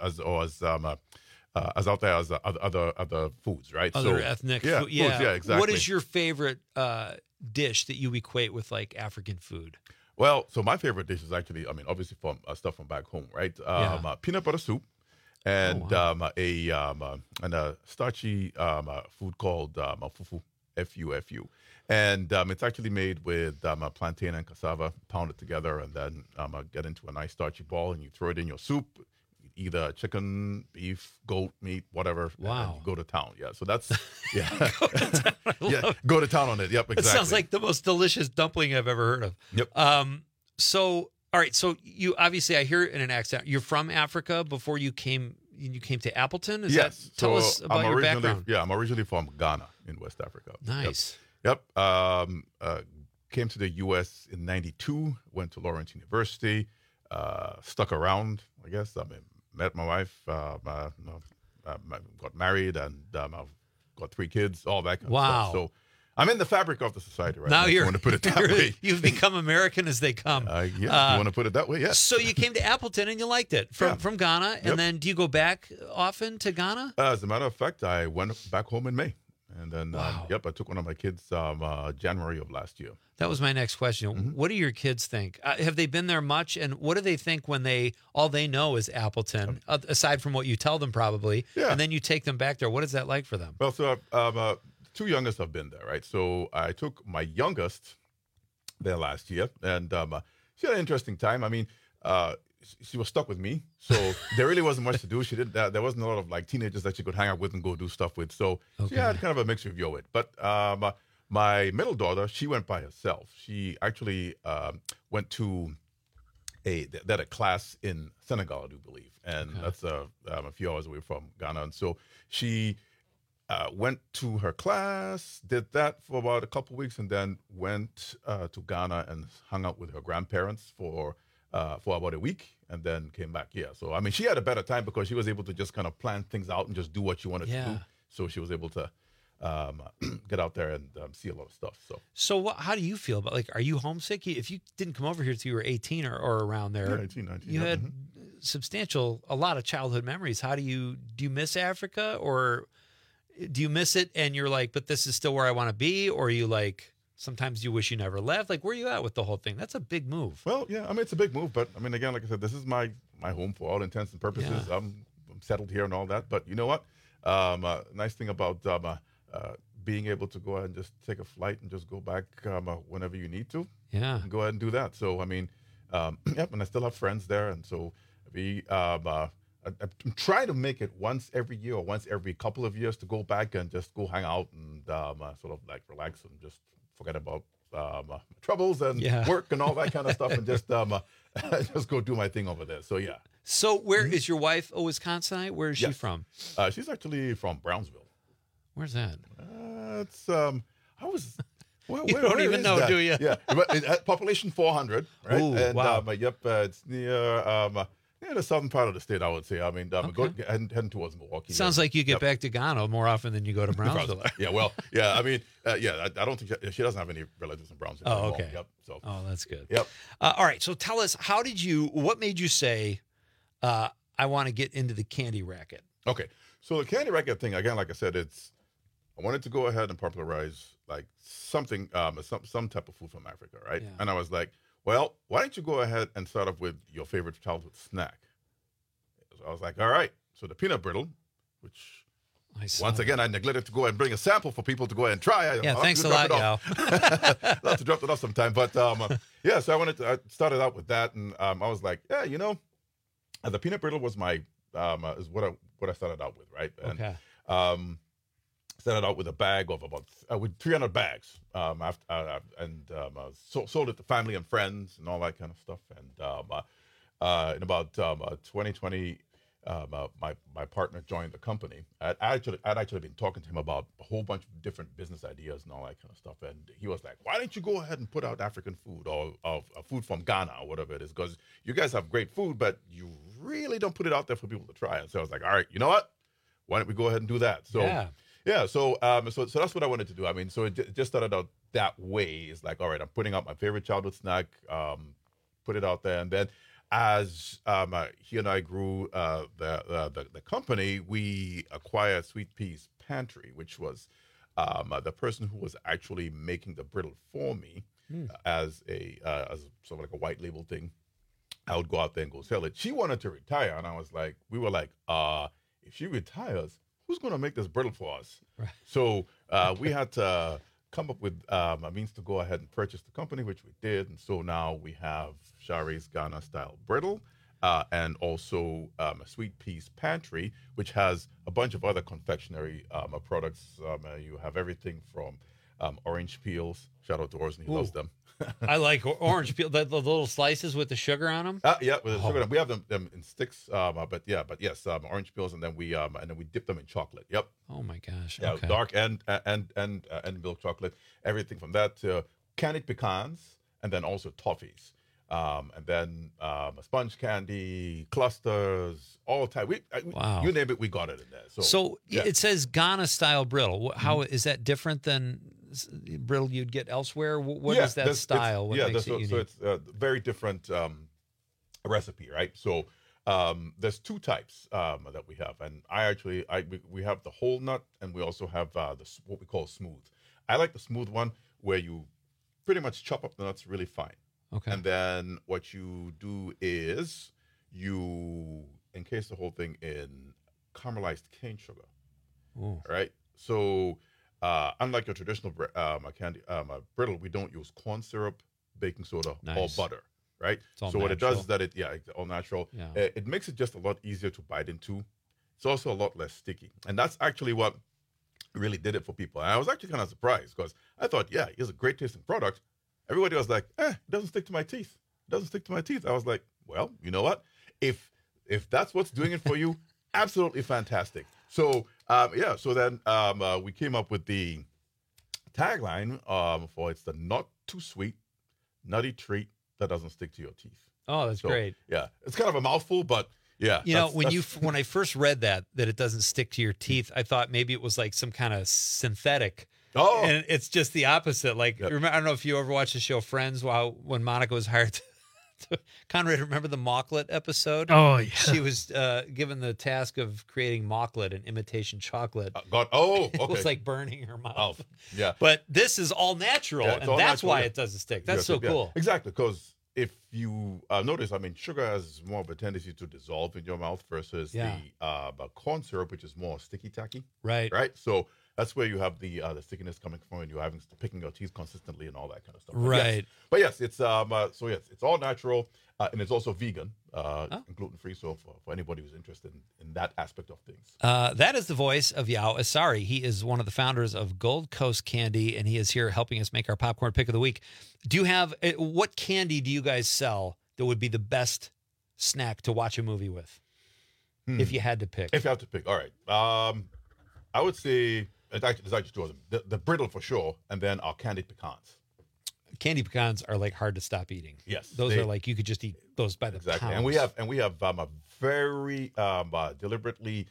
out there as other foods, right? Other ethnic food. Foods, yeah, exactly. What is your favorite dish that you equate with like African food? Well, so my favorite dish is actually, I mean, obviously from stuff from back home, right? Peanut butter soup. And a starchy food called fufu, F-U-F-U. And it's actually made with plantain and cassava pounded together, and then get into a nice starchy ball, and you throw it in your soup, either chicken, beef, goat meat, whatever. Wow. And you go to town. Yeah, so that's, go to town on it. Yep, exactly. It sounds like the most delicious dumpling I've ever heard of. Yep. So, all right. So you obviously, I hear it in an accent. You're from Africa before you came to Appleton? Tell us about your background. Yeah, I'm originally from Ghana in West Africa. Nice. Yep. Came to the U.S. in '92. Went to Lawrence University. Stuck around, I guess. I mean, met my wife. Got married, and I've got 3 kids. All that kind of stuff. So I'm in the fabric of the society right now. Now you want to put it that way. You've become American as they come. You want to put it that way, yes. So you came to Appleton and you liked it from Ghana, and then do you go back often to Ghana? As a matter of fact, I went back home in May. And then, I took one of my kids January of last year. That was my next question. Mm-hmm. What do your kids think? Have they been there much? And what do they think when all they know is Appleton, aside from what you tell them probably? Yeah. And then you take them back there. What is that like for them? Well, so 2 youngest have been there, right? So I took my youngest there last year, and she had an interesting time. I mean, she was stuck with me, so there really wasn't much to do. She didn't. There wasn't a lot of like teenagers that she could hang out with and go do stuff with. So she had kind of a mixed review of it. But my middle daughter, she went by herself. She actually went to a class in Senegal, I do believe, and that's a few hours away from Ghana. And so she went to her class, did that for about a couple of weeks, and then went to Ghana and hung out with her grandparents for for about a week and then came back. Yeah. So, I mean, she had a better time because she was able to just kind of plan things out and just do what she wanted to do. So she was able to get out there and see a lot of stuff. So how do you feel about, like, are you homesick? If you didn't come over here until you were 18 or around there, 18, 19, you had a lot of childhood memories. Do you miss Africa, or do you miss it and you're like, but this is still where I want to be? Or are you like, sometimes you wish you never left? Like, where are you at with the whole thing? That's a big move. Well, yeah, I mean, it's a big move, but I mean, again, like I said, this is my home for all intents and purposes. Yeah. I'm settled here and all that, but you know what? Nice thing about being able to go ahead and just take a flight and just go back whenever you need to. Yeah. And go ahead and do that. So, I mean, yep, and I still have friends there. And so I'm trying to make it once every year or once every couple of years to go back and just go hang out and sort of like relax and just forget about troubles and work and all that kind of stuff and just just go do my thing over there. So, yeah. So where is your wife a Wisconsinite? Where is she from? She's actually from Brownsville. Where's that? It's I was. Well, you don't even know, do you? Yeah, but population 400, right? Ooh, and wow. It's near the southern part of the state, I would say. I mean, heading towards Milwaukee. Sounds like you get back to Ghana more often than you go to Brownsville. Yeah, well, yeah. I mean, I don't think she doesn't have any relatives in Brownsville. Oh, anymore. okay. Yep. So. Oh, that's good. Yep. All right. So tell us, what made you say, I want to get into the candy racket? Okay. So the candy racket thing, again, like I said, I wanted to go ahead and popularize like something, some type of food from Africa, right? Yeah. And I was like, well, why don't you go ahead and start off with your favorite childhood snack? So I was like, all right. So the peanut brittle, which once again I neglected to go and bring a sample for people to go ahead and try. Thanks a lot, Yao. I'll have to drop it off sometime. But so I started out with that, and I was like, yeah, the peanut brittle was my is what I started out with, right? And, okay. Started out with a bag of about with 300 bags, sold it to family and friends and all that kind of stuff. And in about 2020, my partner joined the company. I'd actually been talking to him about a whole bunch of different business ideas and all that kind of stuff. And he was like, "Why don't you go ahead and put out African food or food from Ghana or whatever it is? Because you guys have great food, but you really don't put it out there for people to try." And so I was like, "All right, you know what? Why don't we go ahead and do that?" So. Yeah, so that's what I wanted to do. I mean, so it just started out that way. It's like, all right, I'm putting out my favorite childhood snack, put it out there, and then as he and I grew the company, we acquired Sweet Pea's Pantry, which was the person who was actually making the brittle for me as sort of like a white label thing. I would go out there and go sell it. She wanted to retire, and we were like, if she retires, who's going to make this brittle for us? Right. So we had to come up with a means to go ahead and purchase the company, which we did. And so now we have Shari's Ghana style brittle and also a Sweet Pea's Pantry, which has a bunch of other confectionery products. You have everything from orange peels. Shout out to Orson, he loves them. I like orange peel, the little slices with the sugar on them. Yeah, with the sugar. We have them in sticks, but yes, orange peels, and then we dip them in chocolate. Yep. Oh my gosh. Yeah, okay. Dark and milk chocolate. Everything from that to candied pecans, and then also toffees, and then sponge candy, clusters, all type. Wow. You name it, we got it in there. So it says Ghana style brittle. How is that different than brittle you'd get elsewhere? What is that style? What makes it unique? So it's a very different recipe, right? So there's two types that we have, and we have the whole nut, and we also have what we call smooth. I like the smooth one where you pretty much chop up the nuts really fine. Okay. And then what you do is you encase the whole thing in caramelized cane sugar. Ooh. Right? So unlike your traditional brittle, we don't use corn syrup, baking soda, or butter, right? So natural. What it does is that it's all natural. Yeah. It makes it just a lot easier to bite into. It's also a lot less sticky. And that's actually what really did it for people. And I was actually kind of surprised because I thought, here's a great tasting product. Everybody was like, it doesn't stick to my teeth. It doesn't stick to my teeth. I was like, well, you know what? If that's what's doing it for you, absolutely fantastic. So, so then we came up with the tagline for it's the not too sweet, nutty treat that doesn't stick to your teeth. Oh, that's great. Yeah, it's kind of a mouthful, but yeah. You know, when I first read that it doesn't stick to your teeth, I thought maybe it was like some kind of synthetic. Oh, and it's just the opposite. Like, remember, I don't know if you ever watched the show Friends. When Monica was hired to Conrad, remember the Mocklet episode? Oh, yeah. She was given the task of creating Mocklet, an imitation chocolate. Okay. It was like burning her mouth. Oh, yeah. But this is all natural, and that's why it doesn't stick. That's so cool. Exactly, because if you notice, I mean, sugar has more of a tendency to dissolve in your mouth versus the corn syrup, which is more sticky tacky. Right. Right. So that's where you have the stickiness coming from, and you're picking your teeth consistently and all that kind of stuff. Right. But yes, it's it's all natural, and it's also vegan and gluten free. So for anybody who's interested in that aspect of things, that is the voice of Yao Asari. He is one of the founders of Gold Coast Candy, and he is here helping us make our popcorn pick of the week. Do you have what candy do you guys sell that would be the best snack to watch a movie with? If you had to pick. If you have to pick, all right. I would say there's actually two of them. The brittle for sure, and then our candied pecans. Candy pecans are like hard to stop eating. Yes, those are like you could just eat those by the pounds. And we have a very deliberately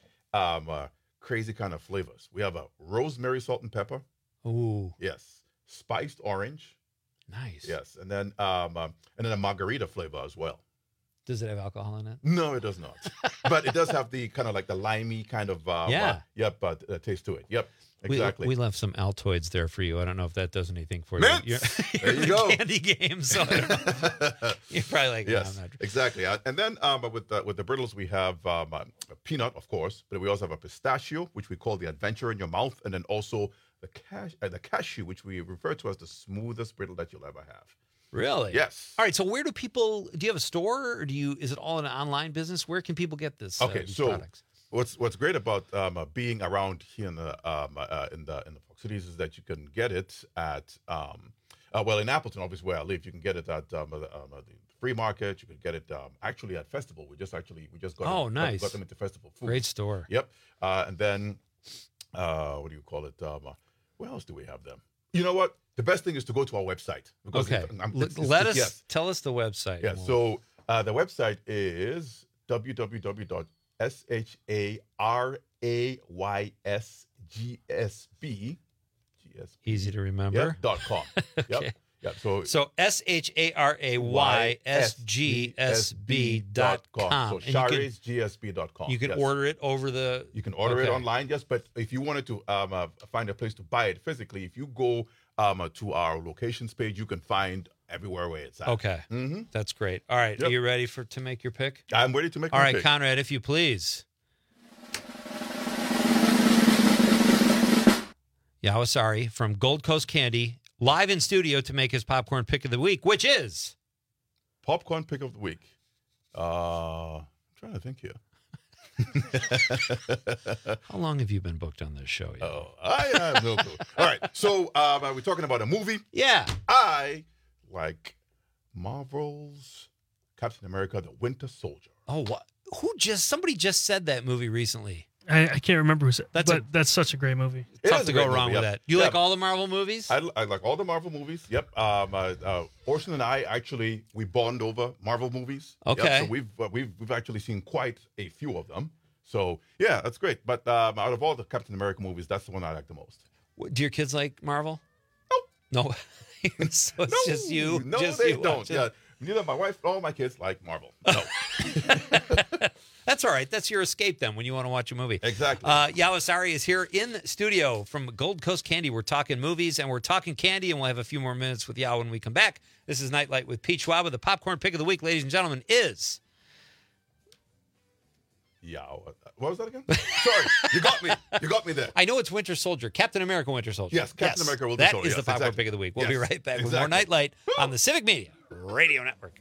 crazy kind of flavors. We have a rosemary salt and pepper. Ooh, yes, spiced orange. Nice. Yes, and then a margarita flavor as well. Does it have alcohol in it? No, it does not. But it does have the kind of like the limey kind of taste to it. Yep, exactly. We left some Altoids there for you. I don't know if that does anything for you. You're there you go. Candy game, so I don't know. You're probably like, yes, no, I'm not. Exactly. And then with the brittles, we have a peanut, of course, but we also have a pistachio, which we call the adventure in your mouth, and then also the cashew, which we refer to as the smoothest brittle that you'll ever have. Really? Yes. All right. So where do people? Do you have a store, or is it all an online business? Where can people get this? These products? What's great about being around here in the Fox Cities is that you can get it at in Appleton, obviously where I live. You can get it at the Free Market. You can get it actually at Festival. We just got nice. Got them into Festival Foods. Great store. Yep. And then what do you call it? Where else do we have them? You know what? The best thing is to go to our website. Okay. Tell us the website. Yeah. So the website is www.sharaysgsb. Easy to remember. .com. Okay. Yep. Yeah. So sharaysgsb.com. So sharaysgsb.com. You can order it over the. You can order it online, yes. But if you wanted to find a place to buy it physically, if you go to our locations page, you can find everywhere where it's at. Okay. Mm-hmm. That's great. All right. Yep. Are you ready to make your pick? I'm ready to make my pick. All right, Conrad, if you please. Yao Asari from Gold Coast Candy, live in studio to make his popcorn pick of the week, which is? Popcorn pick of the week. I'm trying to think here. How long have you been booked on this show? Oh, I have no clue. All right. So are we talking about a movie? Yeah. I like Marvel's Captain America, the Winter Soldier. Oh, what? Somebody just said that movie recently. I can't remember who said that. That's such a great movie. Tough to go wrong with that. You like all the Marvel movies? I like all the Marvel movies. Yep. Orson and I actually we bond over Marvel movies. Okay. Yep. So we've actually seen quite a few of them. So yeah, that's great. But out of all the Captain America movies, that's the one I like the most. Do your kids like Marvel? No. So it's just you. No, just they you don't. Yeah. Neither my wife nor my kids like Marvel. No. That's all right. That's your escape then when you want to watch a movie. Exactly. Yao Asari is here in the studio from Gold Coast Candy. We're talking movies and we're talking candy, and we'll have a few more minutes with Yao when we come back. This is Nightlight with Pete Schwaba. The popcorn pick of the week, ladies and gentlemen, is... Yao. What was that again? Sorry. You got me. You got me there. I know it's Winter Soldier. Captain America Winter Soldier. Yes, Captain America Winter Soldier. That is the popcorn pick of the week. We'll be right back with more Exactly. Nightlight on the Civic Media Radio Network.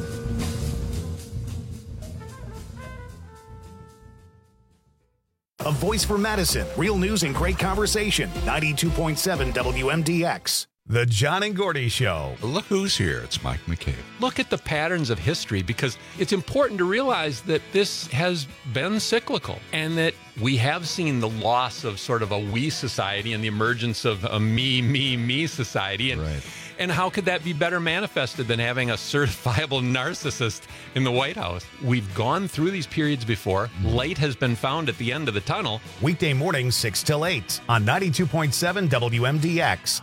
Of voice for Madison. Real news and great conversation. 92.7 WMDX. The John and Gordy Show. Look who's here. It's Mike McCabe. Look at the patterns of history, because it's important to realize that this has been cyclical and that we have seen the loss of sort of a we society and the emergence of a me society. And how could that be better manifested than having a certifiable narcissist in the White House? We've gone through these periods before. Light has been found at the end of the tunnel. Weekday mornings 6 till 8 on 92.7 WMDX.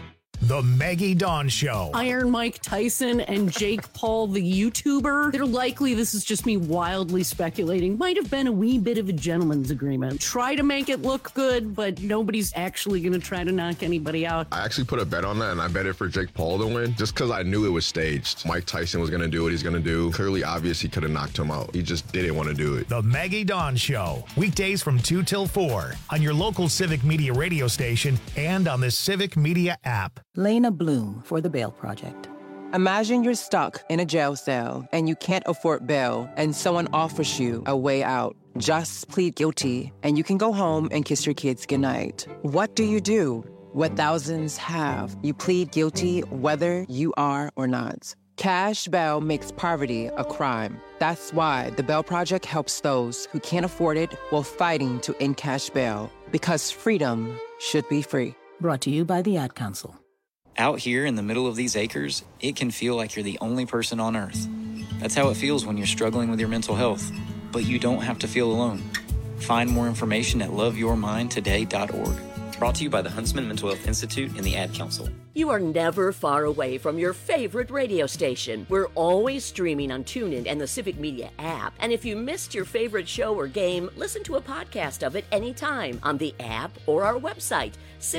The Maggie Dawn Show. Iron Mike Tyson and Jake Paul, the YouTuber. They're likely, this is just me wildly speculating, might have been a wee bit of a gentleman's agreement. Try to make it look good, but nobody's actually going to try to knock anybody out. I actually put a bet on that, and I bet it for Jake Paul to win, just because I knew it was staged. Mike Tyson was going to do what he's going to do. Clearly obvious he could have knocked him out. He just didn't want to do it. The Maggie Dawn Show. Weekdays from 2 till 4 on your local Civic Media radio station and on the Civic Media app. Lena Bloom for the Bail Project. Imagine you're stuck in a jail cell and you can't afford bail, and someone offers you a way out. Just plead guilty and you can go home and kiss your kids goodnight. What do you do? What thousands have. You plead guilty whether you are or not. Cash bail makes poverty a crime. That's why the Bail Project helps those who can't afford it while fighting to end cash bail. Because freedom should be free. Brought to you by the Ad Council. Out here in the middle of these acres, it can feel like you're the only person on Earth. That's how it feels when you're struggling with your mental health. But you don't have to feel alone. Find more information at loveyourmindtoday.org. Brought to you by the Huntsman Mental Health Institute and the Ad Council. You are never far away from your favorite radio station. We're always streaming on TuneIn and the Civic Media app. And if you missed your favorite show or game, listen to a podcast of it anytime on the app or our website,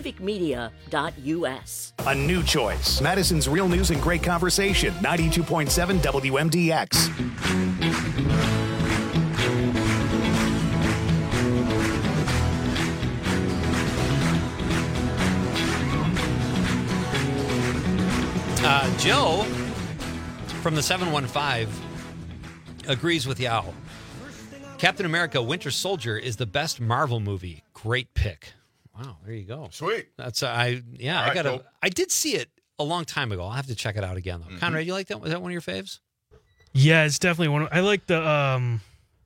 civicmedia.us. A new choice. Madison's real news and great conversation. 92.7 WMDX. Joe from the 715 agrees with Yao. Captain America Winter Soldier is the best Marvel movie. Great pick. Wow, there you go. Sweet. That's I did see it a long time ago. I'll have to check it out again though. Conrad, you like that? Was that one of your faves? Yeah, it's definitely one. I like the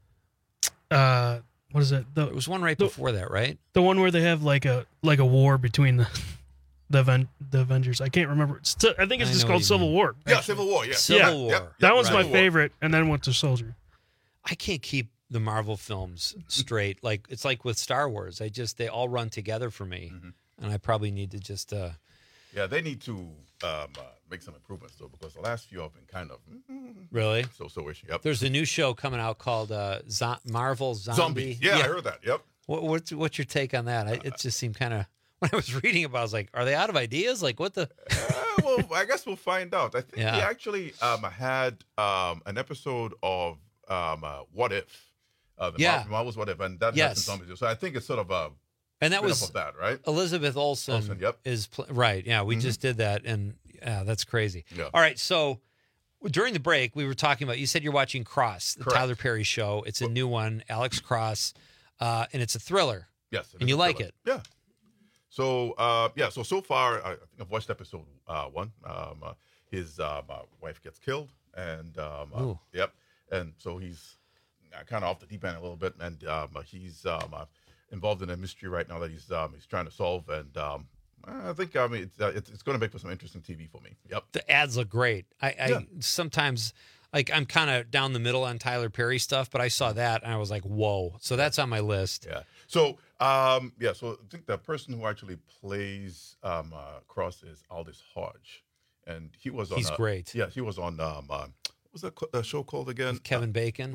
what is it? There was one right before that, right? The one where they have like a war between the Avengers. I can't remember. I think it's just called Civil War. Yeah, Civil War. Yeah, Civil War. Yep. That was my favorite, and then Winter Soldier. I can't keep the Marvel films straight. Like it's like with Star Wars. They all run together for me, and I probably need to just. Yeah, they need to make some improvements though, because the last few have been kind of really so-ish. Yep. There's a new show coming out called Marvel Zombie. Yeah, I heard that. Yep. What's your take on that? It just seemed kind of. When I was reading about it, I was like, are they out of ideas? Like, what the? Well, I guess we'll find out. I think we actually had an episode of What If. Marvel's What If, and that has some zombies. So I think it's sort of a and that was of that, right? Elizabeth Olsen yep. is right. Yeah, we just did that, and that's crazy. Yeah. All right, so during the break, we were talking about. You said you're watching Cross, the Tyler Perry show. It's a new one, Alex Cross, and it's a thriller. Yes, and you like it? Yeah. So so far I think I've watched episode 1. His wife gets killed, and and so he's kind of off the deep end a little bit, and he's involved in a mystery right now that he's trying to solve, and I think it's going to make for some interesting TV for me. Yep, the ads look great. I sometimes. Like, I'm kind of down the middle on Tyler Perry stuff, but I saw that and I was like, whoa. So that's on my list. Yeah. So, so I think the person who actually plays Cross is Aldous Hodge. And he's great. Yeah, he was on, what was that show called again? With Kevin Bacon.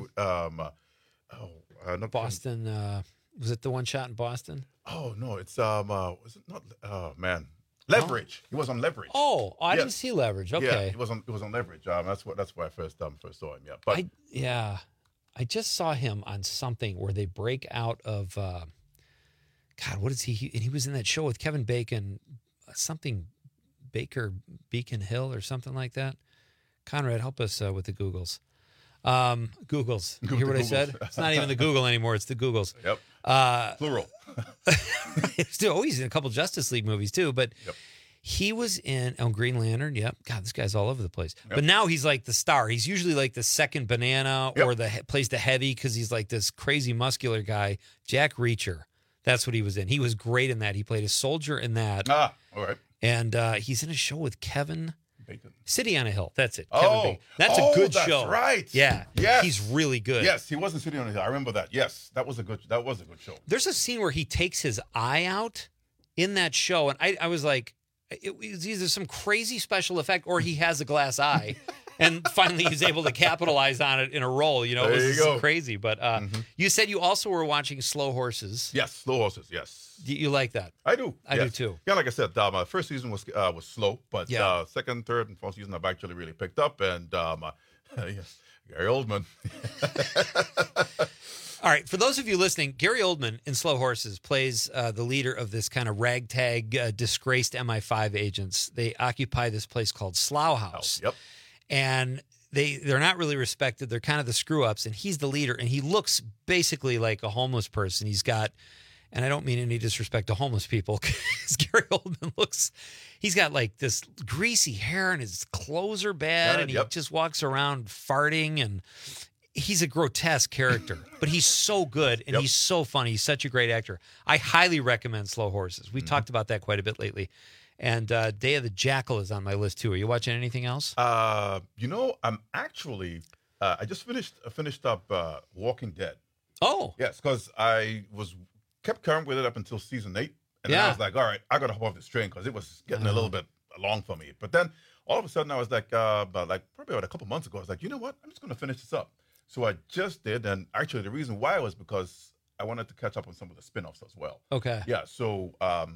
Not Boston. Was it the one shot in Boston? Oh, no. It's, was it not? Oh, man. Leverage. He was on Leverage. Oh, I didn't see Leverage. Okay. Yeah, he was on Leverage. That's where I first saw him. Yeah. But I just saw him on something where they break out of what is he? And he was in that show with Kevin Bacon, something Beacon Hill or something like that. Conrad, help us with the Googles. Googles. You hear what I said? It's not even the Google anymore. It's the Googles. Yep. Plural. He's in a couple Justice League movies too, but he was in Green Lantern. Yep. God, this guy's all over the place. But now he's like the star. He's usually like the second Banana or plays the heavy because he's like this crazy muscular guy. Jack Reacher. That's what he was in. He was great in that. He played a soldier in that. All right. And he's in a show with Kevin Bacon. City on a Hill. That's it. Kevin Bacon. That's a good show. That's right. Yeah. Yes. He's really good. Yes, he wasn't City on a Hill. I remember that. Yes, that was a good show. There's a scene where he takes his eye out in that show, and I was like, it was either some crazy special effect or he has a glass eye. And finally, he's able to capitalize on it in a role. You know, it was just crazy. But you said you also were watching Slow Horses. Yes, Slow Horses. Yes, you like that? I do. I do too. Yeah, like I said, my first season was slow, but second, third, and fourth season I've actually really picked up. And yes, Gary Oldman. All right, for those of you listening, Gary Oldman in Slow Horses plays the leader of this kind of ragtag, disgraced MI5 agents. They occupy this place called Slough House. Yep. And they're not really respected. They're kind of the screw-ups, and he's the leader, and he looks basically like a homeless person. He's got, and I don't mean any disrespect to homeless people, because Gary Oldman he's got like this greasy hair, and his clothes are bad, and he just walks around farting, and he's a grotesque character, but he's so good, and he's so funny. He's such a great actor. I highly recommend Slow Horses. We talked about that quite a bit lately. And Day of the Jackal is on my list too. Are you watching anything else? I'm actually I just finished up Walking Dead. Oh, yes, because I kept current with it up until season 8, and then I was like, all right, I got to hop off this train because it was getting a little bit long for me. But then all of a sudden I was like, probably about a couple months ago, I was like, you know what? I'm just going to finish this up. So I just did, and actually the reason why was because I wanted to catch up on some of the spin-offs as well. Okay. Yeah. So.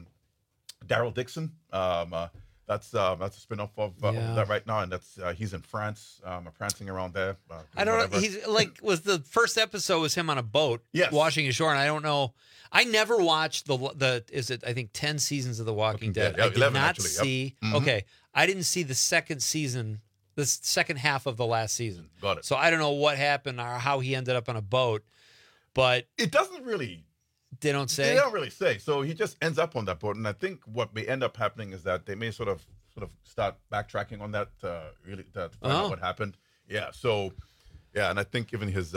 Daryl Dixon. That's a spin-off of that right now, and that's he's in France, prancing around there. I don't know. He's was the first episode was him on a boat, washing ashore, and I don't know. I never watched the I think 10 seasons of The Walking Dead. I did 11, not actually. See. Yep. Okay, I didn't see the second season, the second half of the last season. Got it. So I don't know what happened or how he ended up on a boat, but it doesn't really. They don't say? They don't really say. So he just ends up on that boat. And I think what may end up happening is that they may sort of start backtracking on that to find out what happened. Yeah. So, yeah. And I think even his,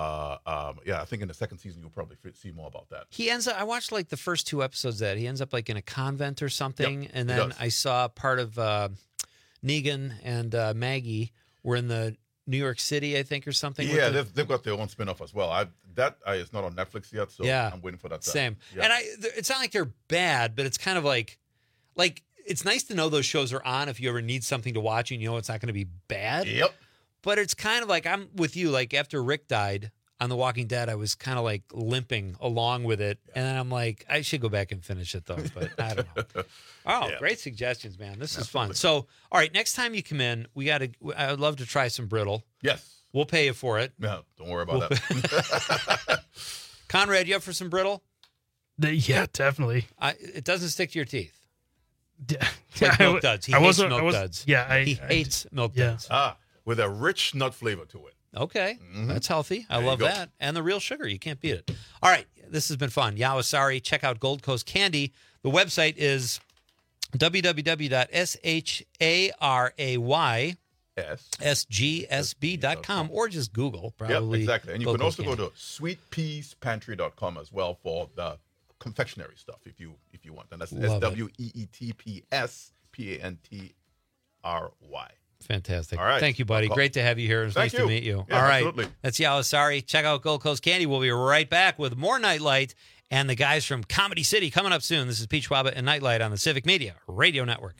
I think in the second season, you'll probably see more about that. He ends up, I watched like the first 2 episodes that he ends up like in a convent or something. Yep, and then I saw part of Negan and Maggie were in the New York City, I think, or something. Yeah, they've got their own spin-off as well. It's not on Netflix yet, so I'm waiting for that. Same. Yeah. And it's not like they're bad, but it's kind of like it's nice to know those shows are on if you ever need something to watch and you know it's not going to be bad. Yep. But it's kind of like I'm with you. Like after Rick died on The Walking Dead, I was kind of like limping along with it, and then I'm like, I should go back and finish it though. But I don't know. Oh, great suggestions, man! This is fun. So, all right, next time you come in, I would love to try some brittle. Yes. We'll pay you for it. No, don't worry about that. Conrad, you up for some brittle? Yeah, definitely. It doesn't stick to your teeth. Yeah, like Milk Duds. He hates Milk Duds. Yeah, he hates Milk Duds. With a rich nut flavor to it. Okay, that's healthy. I love that. And the real sugar, you can't beat it. All right, this has been fun. Yawasari, check out Gold Coast Candy. The website is www.sharay.sgsb.com or just Google. Probably. Yep, exactly. And you can also go to sweetpeaspantry.com as well for the confectionery stuff if you want. And that's SWEETPSPANTRY. Fantastic. All right. Thank you, buddy. Great to have you here. It's nice to meet you. Yeah, all right. Absolutely. That's Yawasari. Check out Gold Coast Candy. We'll be right back with more Nightlight and the guys from Comedy City coming up soon. This is Peach Wabba and Nightlight on the Civic Media Radio Network.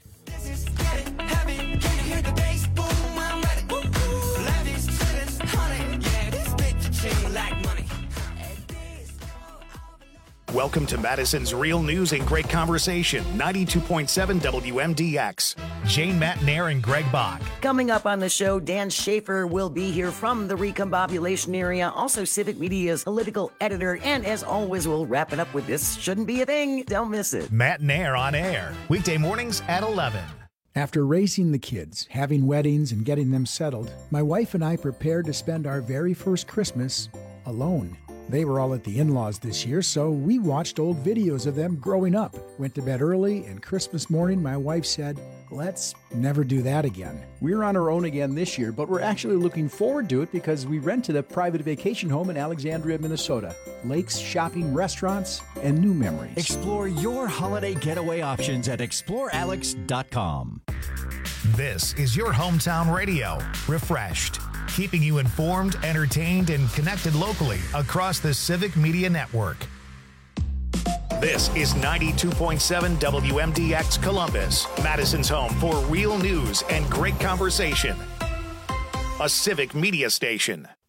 Welcome to Madison's Real News and Great Conversation, 92.7 WMDX. Jane Matnair and Greg Bach. Coming up on the show, Dan Schaefer will be here from the recombobulation area, also Civic Media's political editor, and as always, we'll wrap it up with This Shouldn't Be a Thing. Don't miss it. Matnair on air, weekday mornings at 11. After raising the kids, having weddings, and getting them settled, my wife and I prepared to spend our very first Christmas alone. They were all at the in-laws this year, so we watched old videos of them growing up. Went to bed early, and Christmas morning my wife said, let's never do that again. We're on our own again this year, but we're actually looking forward to it because we rented a private vacation home in Alexandria, Minnesota. Lakes, shopping, restaurants, and new memories. Explore your holiday getaway options at explorealex.com. This is your hometown radio, Refreshed, keeping you informed, entertained, and connected locally across the Civic Media Network. This is 92.7 WMDX Columbus, Madison's home for real news and great conversation. A Civic Media station.